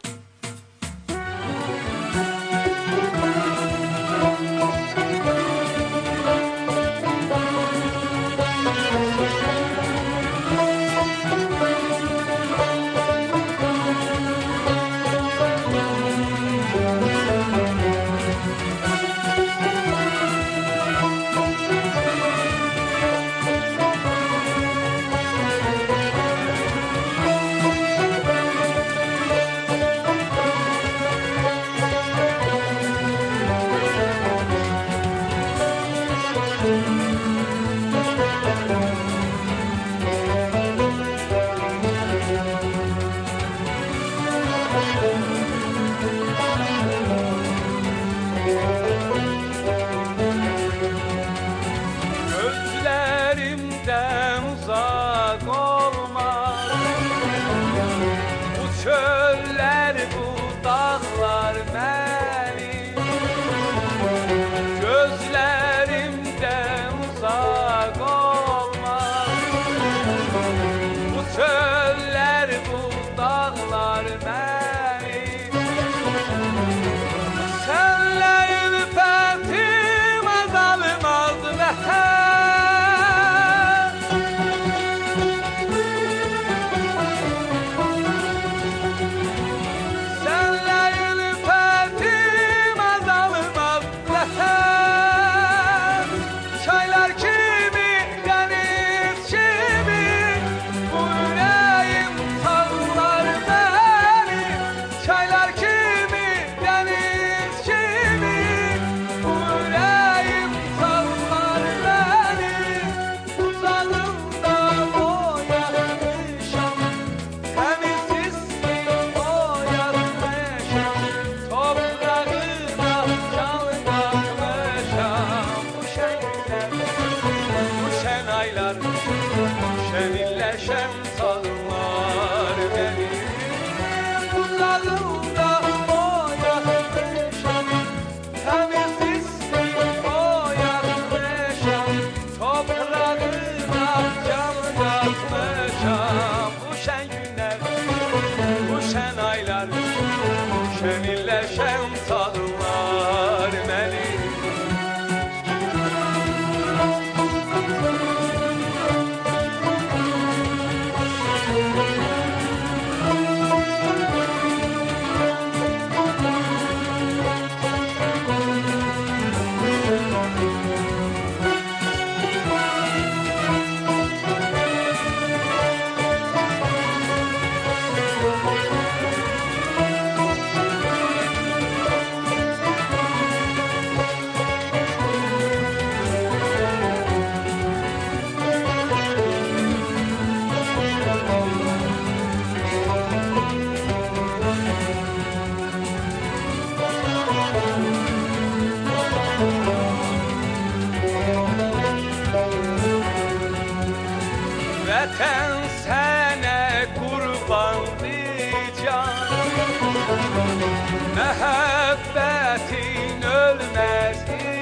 Məhəbbətin ölməz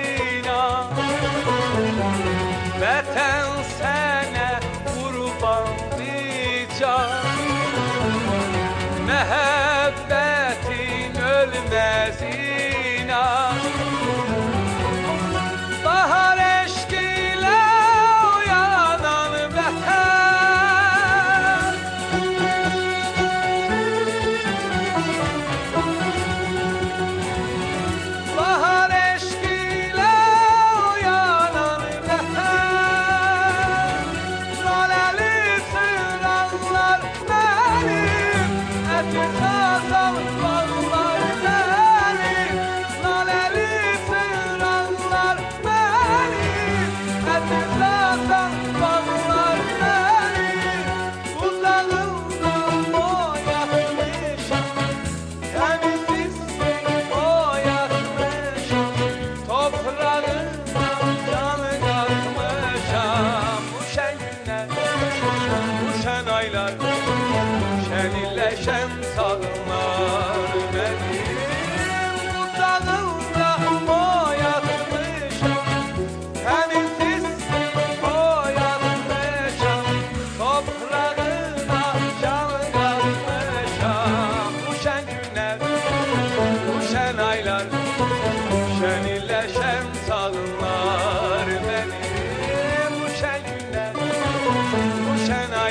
inan, vətən sənə qurbandır can. Məhəbbətin ölməz inan, bahar eşq ilə oyanan vətən. Bahar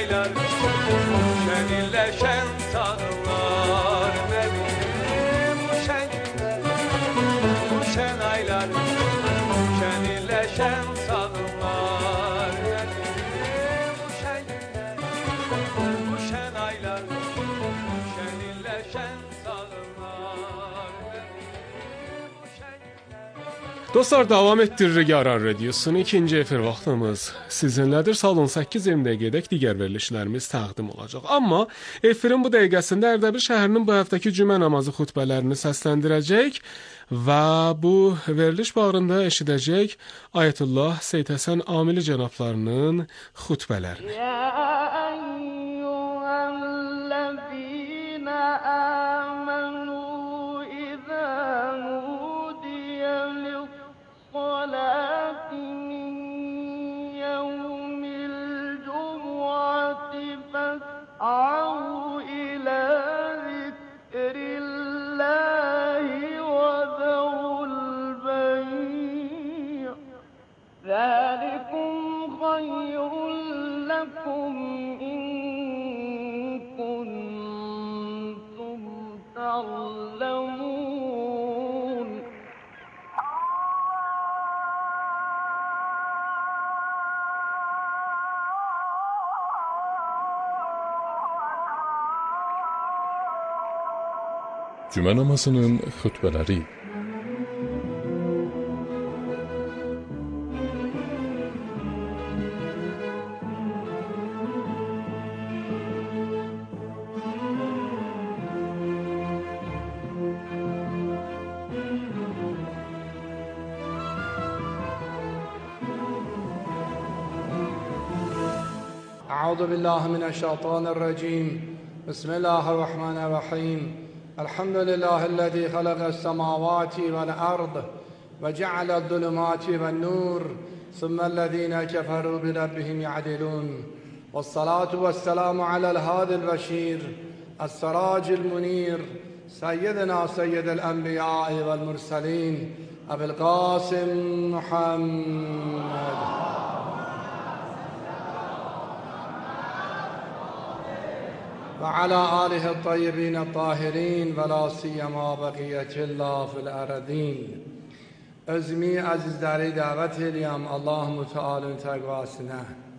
aylar şenilleşen çağlar ne bileyim bu şen günler bu şen aylar şenilleşen çağlar ne bileyim bu şen günler bu şen aylar şenilleşen çağlar ne bileyim bu şen günler. Dostlar, davam etdiririk Aran Radiosunu. İkinci efir vaxtımız sizinlədir. Salon 8-20 dəqiqədək digər verilişlərimiz təqdim olacaq. Amma efirin bu dəqiqəsində Ərdəbil şəhərinin bu həftəki cümə namazı xutbələrini səsləndirəcək və bu veriliş bağrında eşidəcək Ayətullah Seyid Həsən Amili cənablarının xutbələri. Cümə namazının xutbələri. أعوذ بالله من الشيطان الرجيم بسم الله الرحمن الرحيم الحمد لله الذي خلق السماوات والأرض وجعل الظلمات والنور ثم الذين كفروا بربهم يعدلون والصلاة والسلام على الهادي البشير السراج المنير سيدنا سيد الأنبياء والمرسلين أبي القاسم محمد وعلى آله الطيبين الطاهرين ولا سيما بقية الله في الأرضين. Özümü əzizləri dəvət eləyəm Allah-u Teala'nın təqvasına.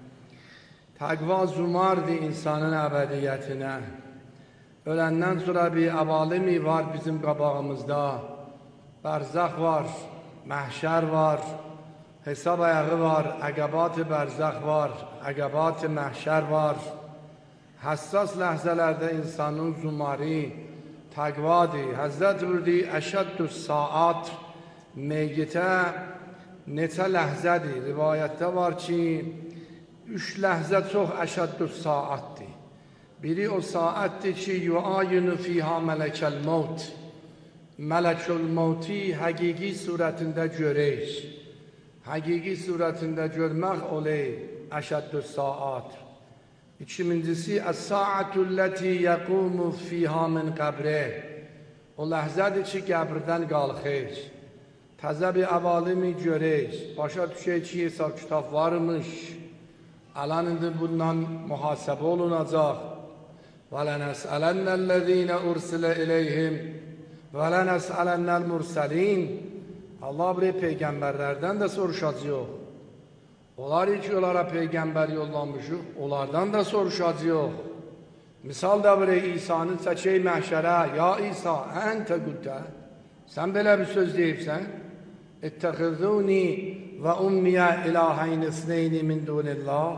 Təqva zumardır insanın əbədiyyətinə. Öləndən sonra bir əvalimi var bizim qabağımızda. Bərzəx var, məhşər var, hesab ayağı var, əqabat-ı bərzəx var, əqabat-ı məhşər var. Həssas ləhzələrdə insanın zumarı təqvadır. Həzrət buyurdu, əşəddüs saat meyyitə neçə ləhzədir. Rivayətdə var ki, 3 ləhzə çox əşəddüs saatdir. Biri o saatdir ki, yuayinu fiyha mələkəl mevt. Mələkül mevti həqiqi surətində görək. Həqiqi surətində görmək oley əşəddüs saat. İkincisi, əs-saatülleti yəqumu fiyha min qəbrə. O ləhzədir ki, qəbrdən qalxır. Təzə bir əvalimi görək. Başa düşək ki, hesab kitab varmış. Alan indi bundan mühasəbə olunacaq. Və lənəsələnəl-ləzīnə ursilə iləyhim və lənəsələnəl-mürsəlin. Allah buraya peyğəmbərlərdən də soruşacaq. Onlar ki, onlara peyğəmbər yollamışıq, onlardan da soruşacaq. Misal da buraya İsa'nı çəkək məhşərə. Ya İsa, əntə qültə. Sən belə bir söz deyibsən. İttəxizuni və ummiyə ilahəyn isneyni min dunillah.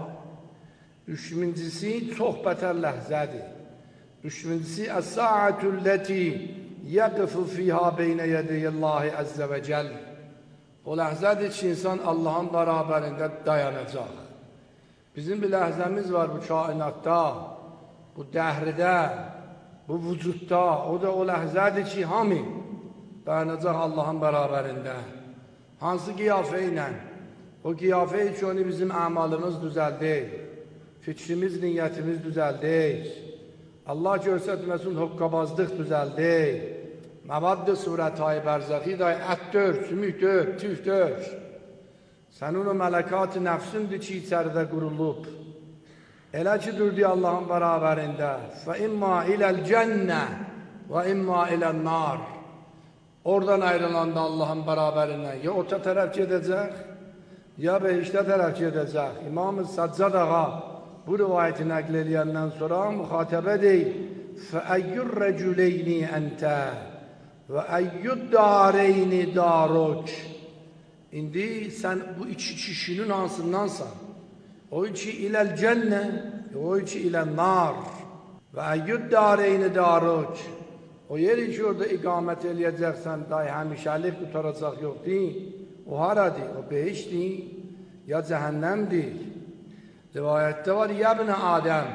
Üçüncüsü çox bətər ləhzədir. Üçüncüsü əs-saatülləti yəqifu fiyha beynə yədiyillahi əzzə və cəl. O ləhzədir ki, insan Allahın bərabərində dayanacaq. Bizim bir ləhzəmiz var bu kainatda, bu dəhrdə, bu vücudda. O da o ləhzədir ki, hamı dayanacaq Allahın bərabərində. Hansı qiyafə ilə? O qiyafə ki, onu bizim əmalımız düzəldək, fikrimiz, niyyətimiz düzəldək. Allah görsətməsin, hoqqabazlıq düzəldək. Məvaddə surət-i bərzəxi də ət dör, sümük dör, tüf dör. Sən onu mələkat-ı nəfsindir ki, içəridə qurulub. Elə ki durdu Allahın bərabərində. Fə imma iləl cənnə və imma iləl nar. Oradan ayrılanda Allahın bərabərindən ya ota tərəf gedəcək, ya behiştə tərəf gedəcək. İmam-ı Saccad ağa bu rivayəti nəql eləyəndən sonra müxatəbə deyil. Fəəyyür rəculeyni əntə və əyyüd dareyni daruc. İndi sən bu iki kişinin hansındansan? O iki iləl cənnə, o iki iləl nar və əyyüd dareyni daruc. O yeri ki orada iqamət eləyəcəksən, dahi həmişəlik tutaracaq yox deyil. O haradır? O behişdir, ya cəhənnəmdir. Rivayətdə var, yəbnə Adəm,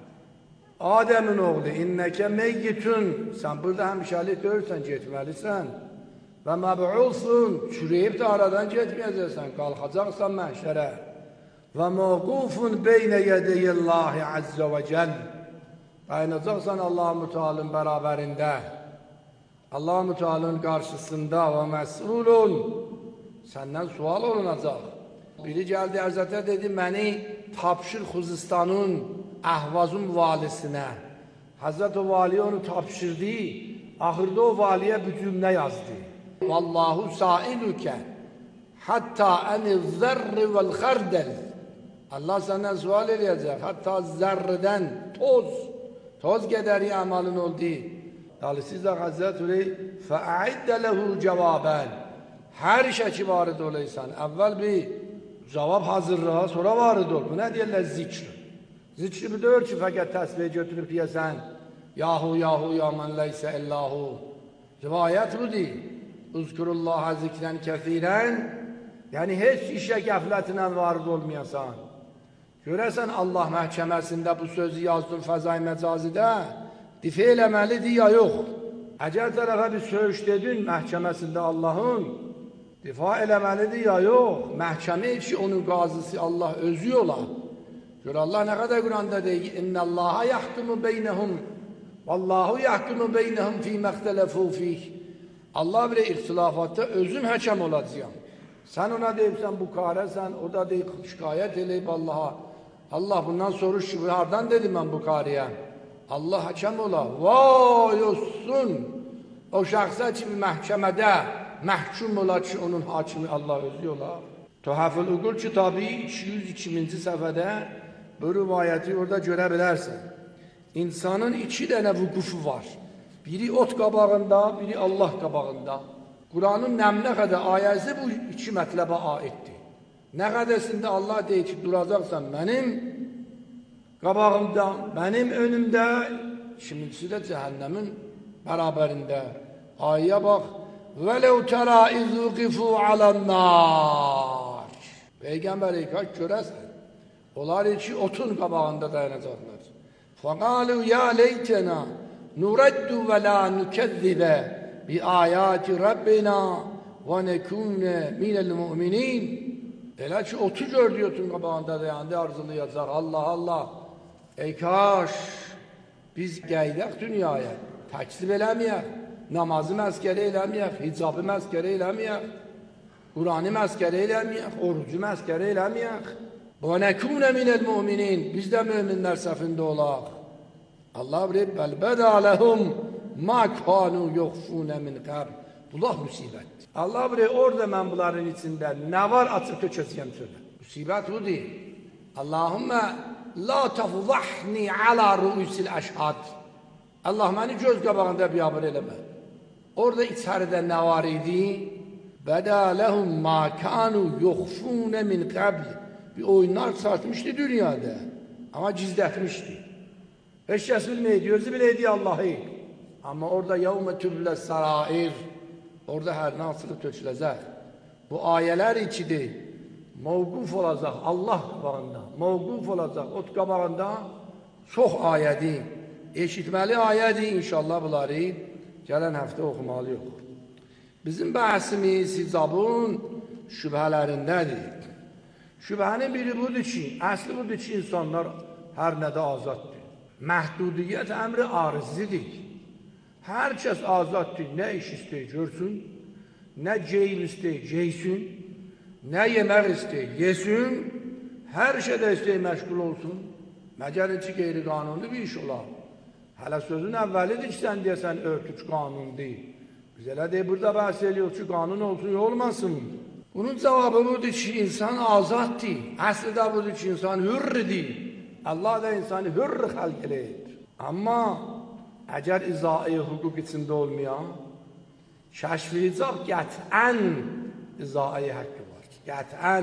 Adəmin oğlu, innəkə meyyitün, sən burada həmişəlik döyürsən, getməlisən. Və məb'usun, çürəyib də aradan getməyəcəksən, qalxacaqsan məhşərə. Və məqufun beynə yədəyillahi əzzə və cəll. Dayanacaqsan Allah-u Teala'nın bərabərində, Allah-u Teala'nın qarşısında və məsulun, səndən sual olunacaq. Biri gəldi Həzrətə dedi, məni tapşır Xuzistanın Əhvazın valisinə. Həzrət o valiyə onu tapşırdı, axırda o valiyə bir cümlə yazdı. Vallahu sailükə hatta ənil zərri vəl xərdəl. Allah səndən sual eləyəcək, hatta zərrdən toz qədəri əmalın oldu. Siz də Həzrət öyle fəəiddə ləhu cavabən. Hər işə ki varid olaysan, əvvəl bir cavab hazırlığa, sonra varid ol. Bu nə deyirlər? Zikr. Zikri bir deyir ki, fəqət təsbih götürüb deyəsən, yahu, yahu, ya mən leysə illahu. Rivayət bu deyil. Uzkurullaha zikrən kəfirən, yəni heç işə qəflətinə varid olmayasan. Görəsən Allah məhkəməsində bu sözü yazdın fəzai məcazidə, difə eləməlidir ya yox. Əgər tərəfə bir söz dedin məhkəməsində Allahın, difa eləməlidir ya yox. Məhkəmə ki onun qazisi Allah özü ola. Gör Allah nə qədər Quranda deyir, İnnəllaha yəhkumu beynəhum, Vallahu yəhkumu beynəhum fi məxtələfu fih. Allah bir ixtilafatda özüm həkəm olacağım. Sən ona deyibsən bu qarəsən, o da deyib şikayət eləyib Allaha. Allah bundan soruş ki, hardan dedim mən bu qarəyə? Allah həkəm ola. Vay olsun! O şəxsə ki, məhkəmədə məhkum ola ki, onun hakimi Allah özü ola. Tuhaful Uqul kitabı 202-ci səhvədə bu rivayəti orada görə bilərsən. İnsanın iki dənə vüqufu var. Biri ot qabağında, biri Allah qabağında. Quranın nəmnə qədər ayəsi bu iki mətləbə aiddir. Nə qədəsində Allah deyir ki, duracaqsan mənim qabağımda, mənim önümdə, ikincisi də cəhənnəmin bərabərində. Ayəyə bax, vələv tərə izuqifu alənnar. Peyğəmbər görəsən, onlar iki otun qabağında dayanacaqlar. Fəqalu ya leytena nuraddu və la nükəzzibə bi ayati Rabbina və nekune minəl müminin. Elə ki otu gördü otun qabağında dayandı, arzulayacaq. Allah Allah, ey kaş biz gəydək dünyaya, təksib eləməyək, namazı məskərə eləməyək, hicabı məskərə eləməyək, Quranı məskərə eləməyək, orucu məskərə eləməyək. Və nəkunə minəl müminin, biz də möminlər səfində olaq. Allah bilir, bəlbədə aləhum ma kanu yoxfunə min qəbl. Bunlar müsibətdir. Allah bilir, orada mən bunların içində nə var açıb tökəcəyəm söyle. Müsibət bu deyil. Allahümmə la tafzahni ala ruusil əşhad. Allah məni göz qabağında biabır eləmə. Orada içəridə nə var idi? Bədə ləhum ma kanu yoxfunə min qəbl. Bir oyunlar satmışdı dünyada. Ama gizletmişdi. Heç kəs bilməydi, özü biləydi Allah'ı. Ama orada yevme tüblə sarair. Orada hər nə asılıb töküləcək. Bu ayələr içidir. Mevquf olacaq Allah qabağında. Mevquf olacaq ot qabağında. Çox ayədir. Eşitməli ayədir inşallah bunları. Gələn həftə oxumalıyıq. Bizim bəhsimiz hicabın şübhələrindədir. Şübhənin biri budur ki, əsli budur ki, insanlar hər nədə azaddır. Məhdudiyyət əmri arizidir. Hər kəs azaddır, nə iş istəyir, görsün, nə geyim istəyir, geysin, nə yemək istəyir, yesin, hər şeydə istəyir, məşğul olsun. Məgər ki, qeyri-qanuni bir iş olar. Hələ sözün əvvəlidir ki, sən deyəsən, örtüç qanun deyil. Biz elə deyil, burada bəhs ediyor ki, qanun olsun, olmasın. Bunun cevabı budur ki, insan azaddır. Əslində budur ki, insan hürridir. Allah da insanı hürr xəlq eləyir. Amma əgər izai hüquq içində olmayan, kəşf-i hicab qət'ən izai haqqı var. Qət'ən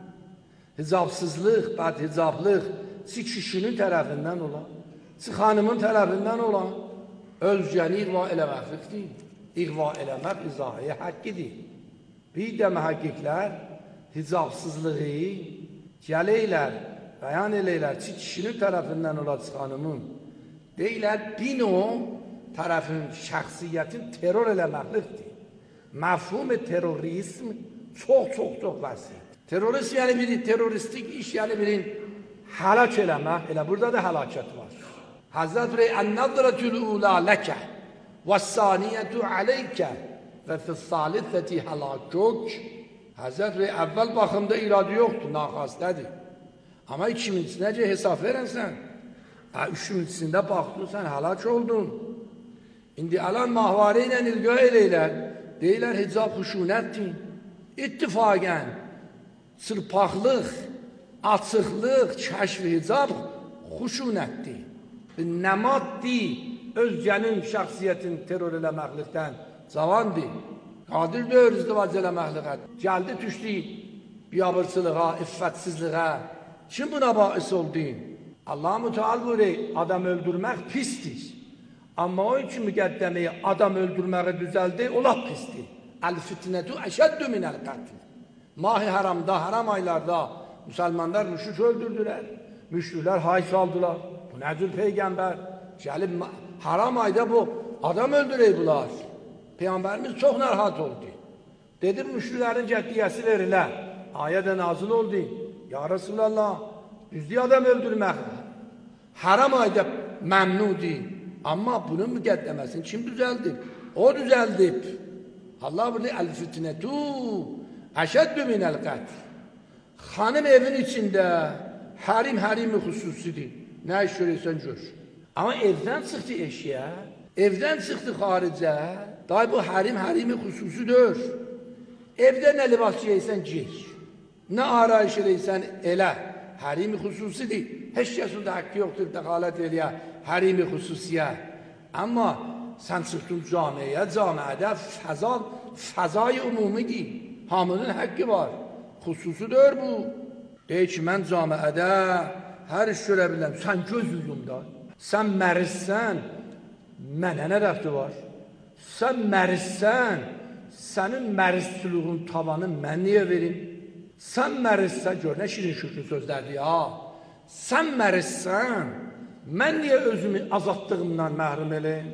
hicabsızlıq, bədhicablıq çi kişinin tərəfindən olan, çi xanımın tərəfindən olan özgəni iqva eləməklikdir. İqva eləmək izai haqqıdır. Bir də mühəqqqiqlər hicabsızlığı gələklər, bəyan eləklər çi kişinin tərəfindən olan çi xanımın. Deyirlər, bir növ tərəfin şəxsiyyətin terror eləməklikdir. Məfhum terrorizm çox vəsidir. Terörist yəni bir terroristik iş yəni birin həlak eləmək, elə burada da həlakət var. Həzrət Rey ən-nəzrətül ula ləkə və saniyyətü aleykə və fəs-salisəti həlakök. Həzrət Rey əvvəl baxımda iradı yoxdur, naxastədir. Amma ikincisi necə hesab verənsən? Üçüncüsündə baxdın, sən həlak oldun. İndi alan mahvarə ilə ilqə eləylər. Deyirlər, hicab xuşunətdir. İttifaqən çırpaqlıq, açıqlıq, kəşf-i hicab xuşunətdir. Nəmaddir, özgənin şəxsiyyətin terror eləməklikdən cavandır. Qadir deyir, izdivac eləməkliqə. Gəldi, düşdü biyabırçılığa, iffətsizliğə. Kim buna bais oldu? Allah-u Teala buyuruyor, adam öldürmək pisdir. Amma o iki müqəddəməyi adam öldürməyi düzəldi, o lap pisdir. Əl-fitnətü əşəddü minəl-qətl. Mahi haramda, haram aylarda müsəlmanlar müşrik öldürdülər. Müşriklər hay saldılar. Bu nədir peyğəmbər? Gəlib haram ayda bu adam öldürək bunlar. Peyğəmbərimiz çox narahat oldu. Dedi, müşriklərin cəddiyəsi verilə. Ayə də nazil oldu. Ya Resulallah, düzdür adam öldürmək. Haram ayda məmnudir. Amma bunun müqəddəməsini kim düzəldib? O düzəldib. Allah burada əl-fitnətü əşəddü minəl-qətl. Xanım evin içində hərim-hərimi xüsusidir. Nə iş görürsən gör. Amma evdən çıxdı eşiyə, evdən çıxdı xaricə, day bu hərim-hərimi xüsusidir. Evdə nə libas giysən giy. Nə arayış eləysən elə. Hərimi xüsusidir. Heç kəsin də haqqı yoxdur, dəxalət eləyə. Hərimi xüsusiyə. Amma sən çıxdın camiyə, camiədə fəzai umumidir. Hamının haqqı var. Xüsusidir bu. Deyir ki, mən camiədə hər iş görə biləm. Sən göz yuyumda. Sən mərizsən, mənə nə rəfti var? Sən mərizsən, sənin mərizçiliğin tavanı mən niyə verim? Sən mərizsən, gör nə şirin-şükür sözlərdir ya. Sən mərizsən, mən niyə özümü azadlığımdan məhrum eləyim?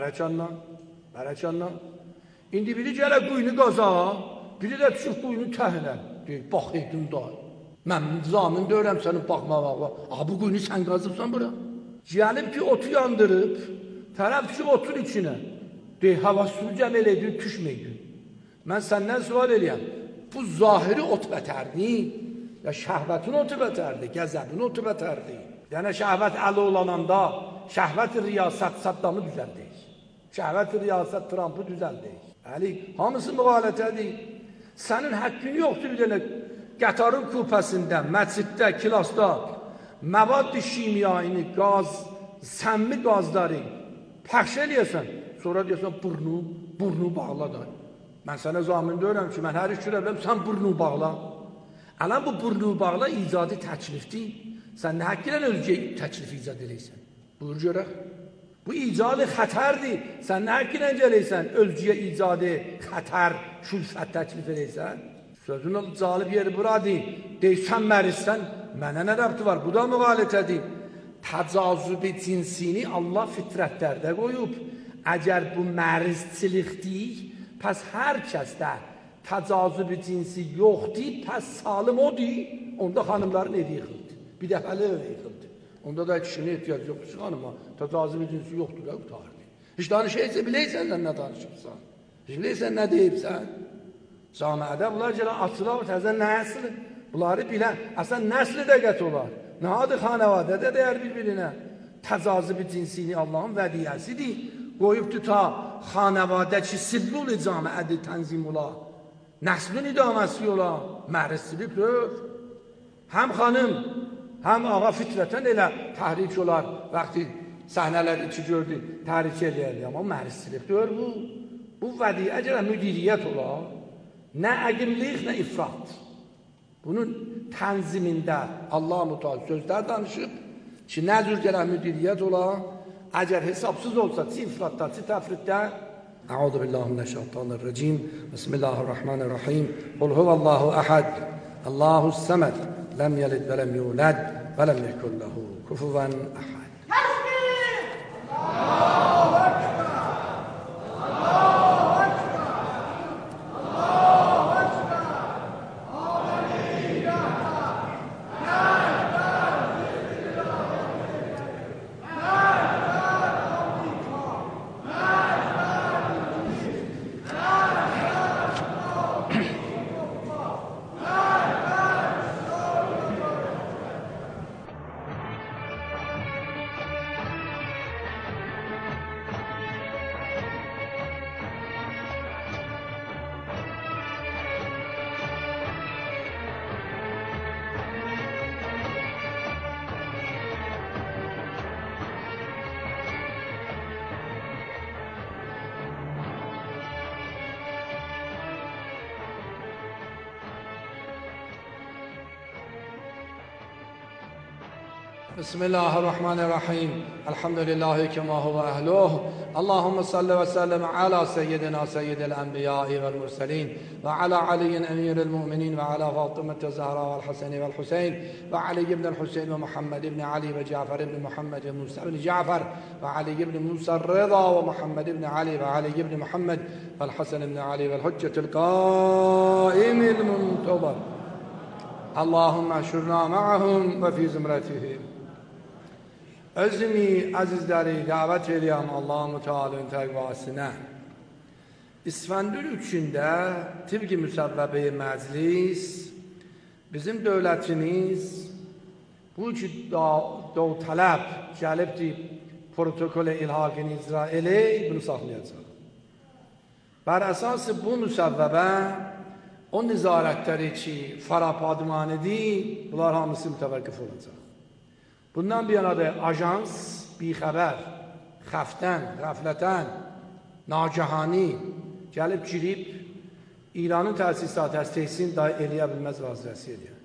Bərəkandan. İndi biri gələ quyunu qaza, biri də düşüb quyunu təhlən. Deyir, bax edin da. Mən zamin deyirəm sənin baxmağa. Bu quyunu sən qazıbsan bura. Gəlib ki, otu yandırıb, tərəf düşüb otun içinə. Deyir, hava suyu cəm elədir, düşməyir. Mən səndən sual eləyəm. Bu zahiri ot bətərdir, ya şəhvətin otu bətərdir, gəzəbin otu bətərdir. Yəni şəhvət əli olananda, şəhvət-i riyasət Saddamı düzəldir. Şəhvət-i riyasət Trump'ı düzəldir. Əli, hamısı müğalətədir. Sənin haqqın yoxdur bir dənə qatarın kupəsində, məsciddə, kilasda məvad-i şimyayini, qaz, səmmi qazları pəxş eləyəsən, sonra deyəsən burnu bağla da. Mən sənə zamin deyirəm ki, mən hər iş görə biləm, sən burnu bağla. Ələn bu burnu bağla icadi təklifdir. Sən nə haqqı ilə özgə təklif icad eləysən? Buyur görək. Bu icadi xətərdir. Sən nə haqqı ilə gələysən, özgəyə icadi xətər, külfət təklif eləysən? Sözün calib yeri buradır. Deysən mərizsən, mənə nə rəbti var? Bu da müğalətədir. Təcazüb-i cinsini Allah fitrətlərdə qoyub. Əgər bu mərizçilikdir, pəs hər kəsdə təcazüb-i cinsi yoxdur, pəs salim odur, onda xanımların evi yıxıldı. Bir dəfəli evi yıxıldı. Onda da kişinin ehtiyac yoxdur, xanıma, təcazüb-i cinsi yoxdur, qutardı. Heç danışaysa biləysən nə danışırsan, heç biləysən nə deyibsən. Camiədə bunlar gələn açılar, təzə nəsli, bunları bilən, əsən nəsli də qət olar. Nahadı xanəvadə də dəyər bir-birinə. Təzazı bir cinsini Allahın vədiyəsidir. Qoyubdu ta xanəvadəçi sillul-i camiədi tənzim ola. Nəslün idaməsi ola. Məhrislidir. Həm xanım, həm ağa fitrətən elə təhrik olar. Vaxtı səhnələr içi gördü, təhrik eləyərdi. Amma məhrislidir bu. Bu vədiyə görə müdiriyyət olar. Nə əqimlik, nə ifrat. Bunun tənzimində Allah mütəallı sözlər danışıb ki, nə cür gələn müdiriyyət ola, əgər hesabsız olsa, çi ifratda, çi təfriddə, Əuzu billahi mineşşeytanirracim, Bismillahirrahmanirrahim, Qul huvallahu əhəd, Allahus səməd, ləm yəlid və ləm yulad, və ləm yekun lehu kufuven əhəd. Bismillahirrahmanirrahim. Elhamdülillahi kema huve ehluh. Allahümme salli ve sellem ala seyyidina seyyidil enbiyai vel murselin ve ala aliyin emiril mu'minin ve ala Fatıma Zahra vel Haseni vel Hüseyin ve Ali ibn Hüseyin ve Muhammed ibn Ali ve Cafer ibn Muhammed ve Musa ibn Cafer ve Ali ibn Musa Rıza ve Muhammed ibn Ali ve Ali ibn Muhammed ve Hasan ibn Ali ve Hüccetul Qaimil Muntazar. Allahümme şurna ma'ahum ve fi zümretihim. Özümü, əzizləri dəvət eləyəm Allah-u Teala'nın təqvasına. İsfəndül 3-də tıbqi müsəvvəbi məclis, bizim dövlətimiz bu ki tələb gəlibdir protokol ilhaqını icra eləyib, bunu saxlayacaq. Bər əsası bu müsəvvəbə o nizarətləri ki, farapadmanıdır, bunlar hamısı mütəvəqqif olacaq. Bundan bir yana da ajans, bixəbər, xəftən, qəflətən, nagahani gəlib girib, İranın təsisat həstəyisini dahi eləyə bilməz vazirəsi edir.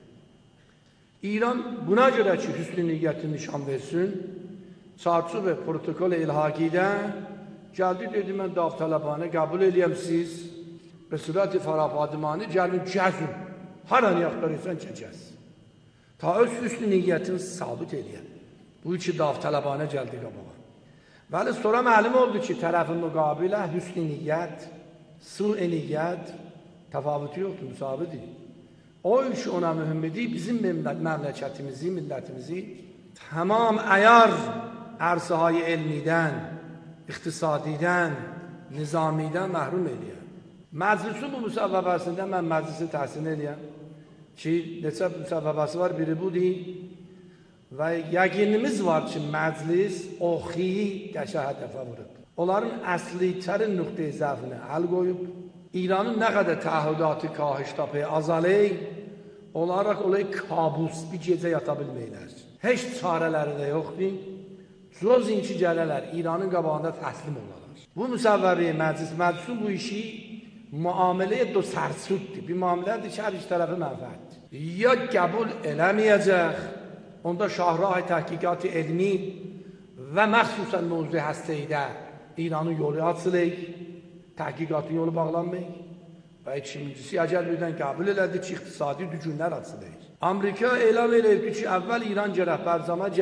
İran buna görə ki, hüsnü niyyətini nişan versin, çarçı və protokol ilhaqidə gəldi, dedi, mən davtələbanı qəbul eləyəm siz, və sürət-i farapadmanı gəlin, gəzin, haranı yaxtarırsan keçəz. Ta öz hüsnü niyyətini sabit eləyən. Bu iki davtələbanə gəldi qabağa. Bəli, sonra məlum oldu ki, tərəfin müqabilə hüsnü niyyət, su-i niyyət təfavutu yoxdur, müsabidir. O iş ona mühümmidir, bizim məmləkətimizi, millətimizi tamam əyar ərsəhay elmidən, iqtisadidən, nizamidən məhrum eləyən. Məclisin bu müsəvvəbəsində mən məclisi təhsin eləyəm ki, neçə müsəvvəbəsi var, biri budur və yəqinimiz var ki, məclis oxi qəşə hədəfə vurub. Onların əsli tərin nöqtəyi zəfini həll qoyub, İranın nə qədər təəhüdatı kahiş tapı azaley, olaraq olay kabus, bir gecə yata bilməklər. Heç çarələri də yoxdur. Zozin ki, gələlər, İranın qabağında təslim olarlar. Bu müsəvvəbi məclisin bu işi müamiləyə do sərsuddur. Bir müamilədir ki, hər iki tərəfi mənfəətdir. Ya qəbul eləməyəcək, onda şahrah təhqiqat-ı elmi və məxsusən mövzu həstəydə İranın yolu açılıq, təhqiqatın yolu bağlanmayıq və ikincisi, əgər birdən qəbul elədik ki, iqtisadi düzgünlər açılıq. Amerika elan eləyib ki, əvvəl İran gərək bərzama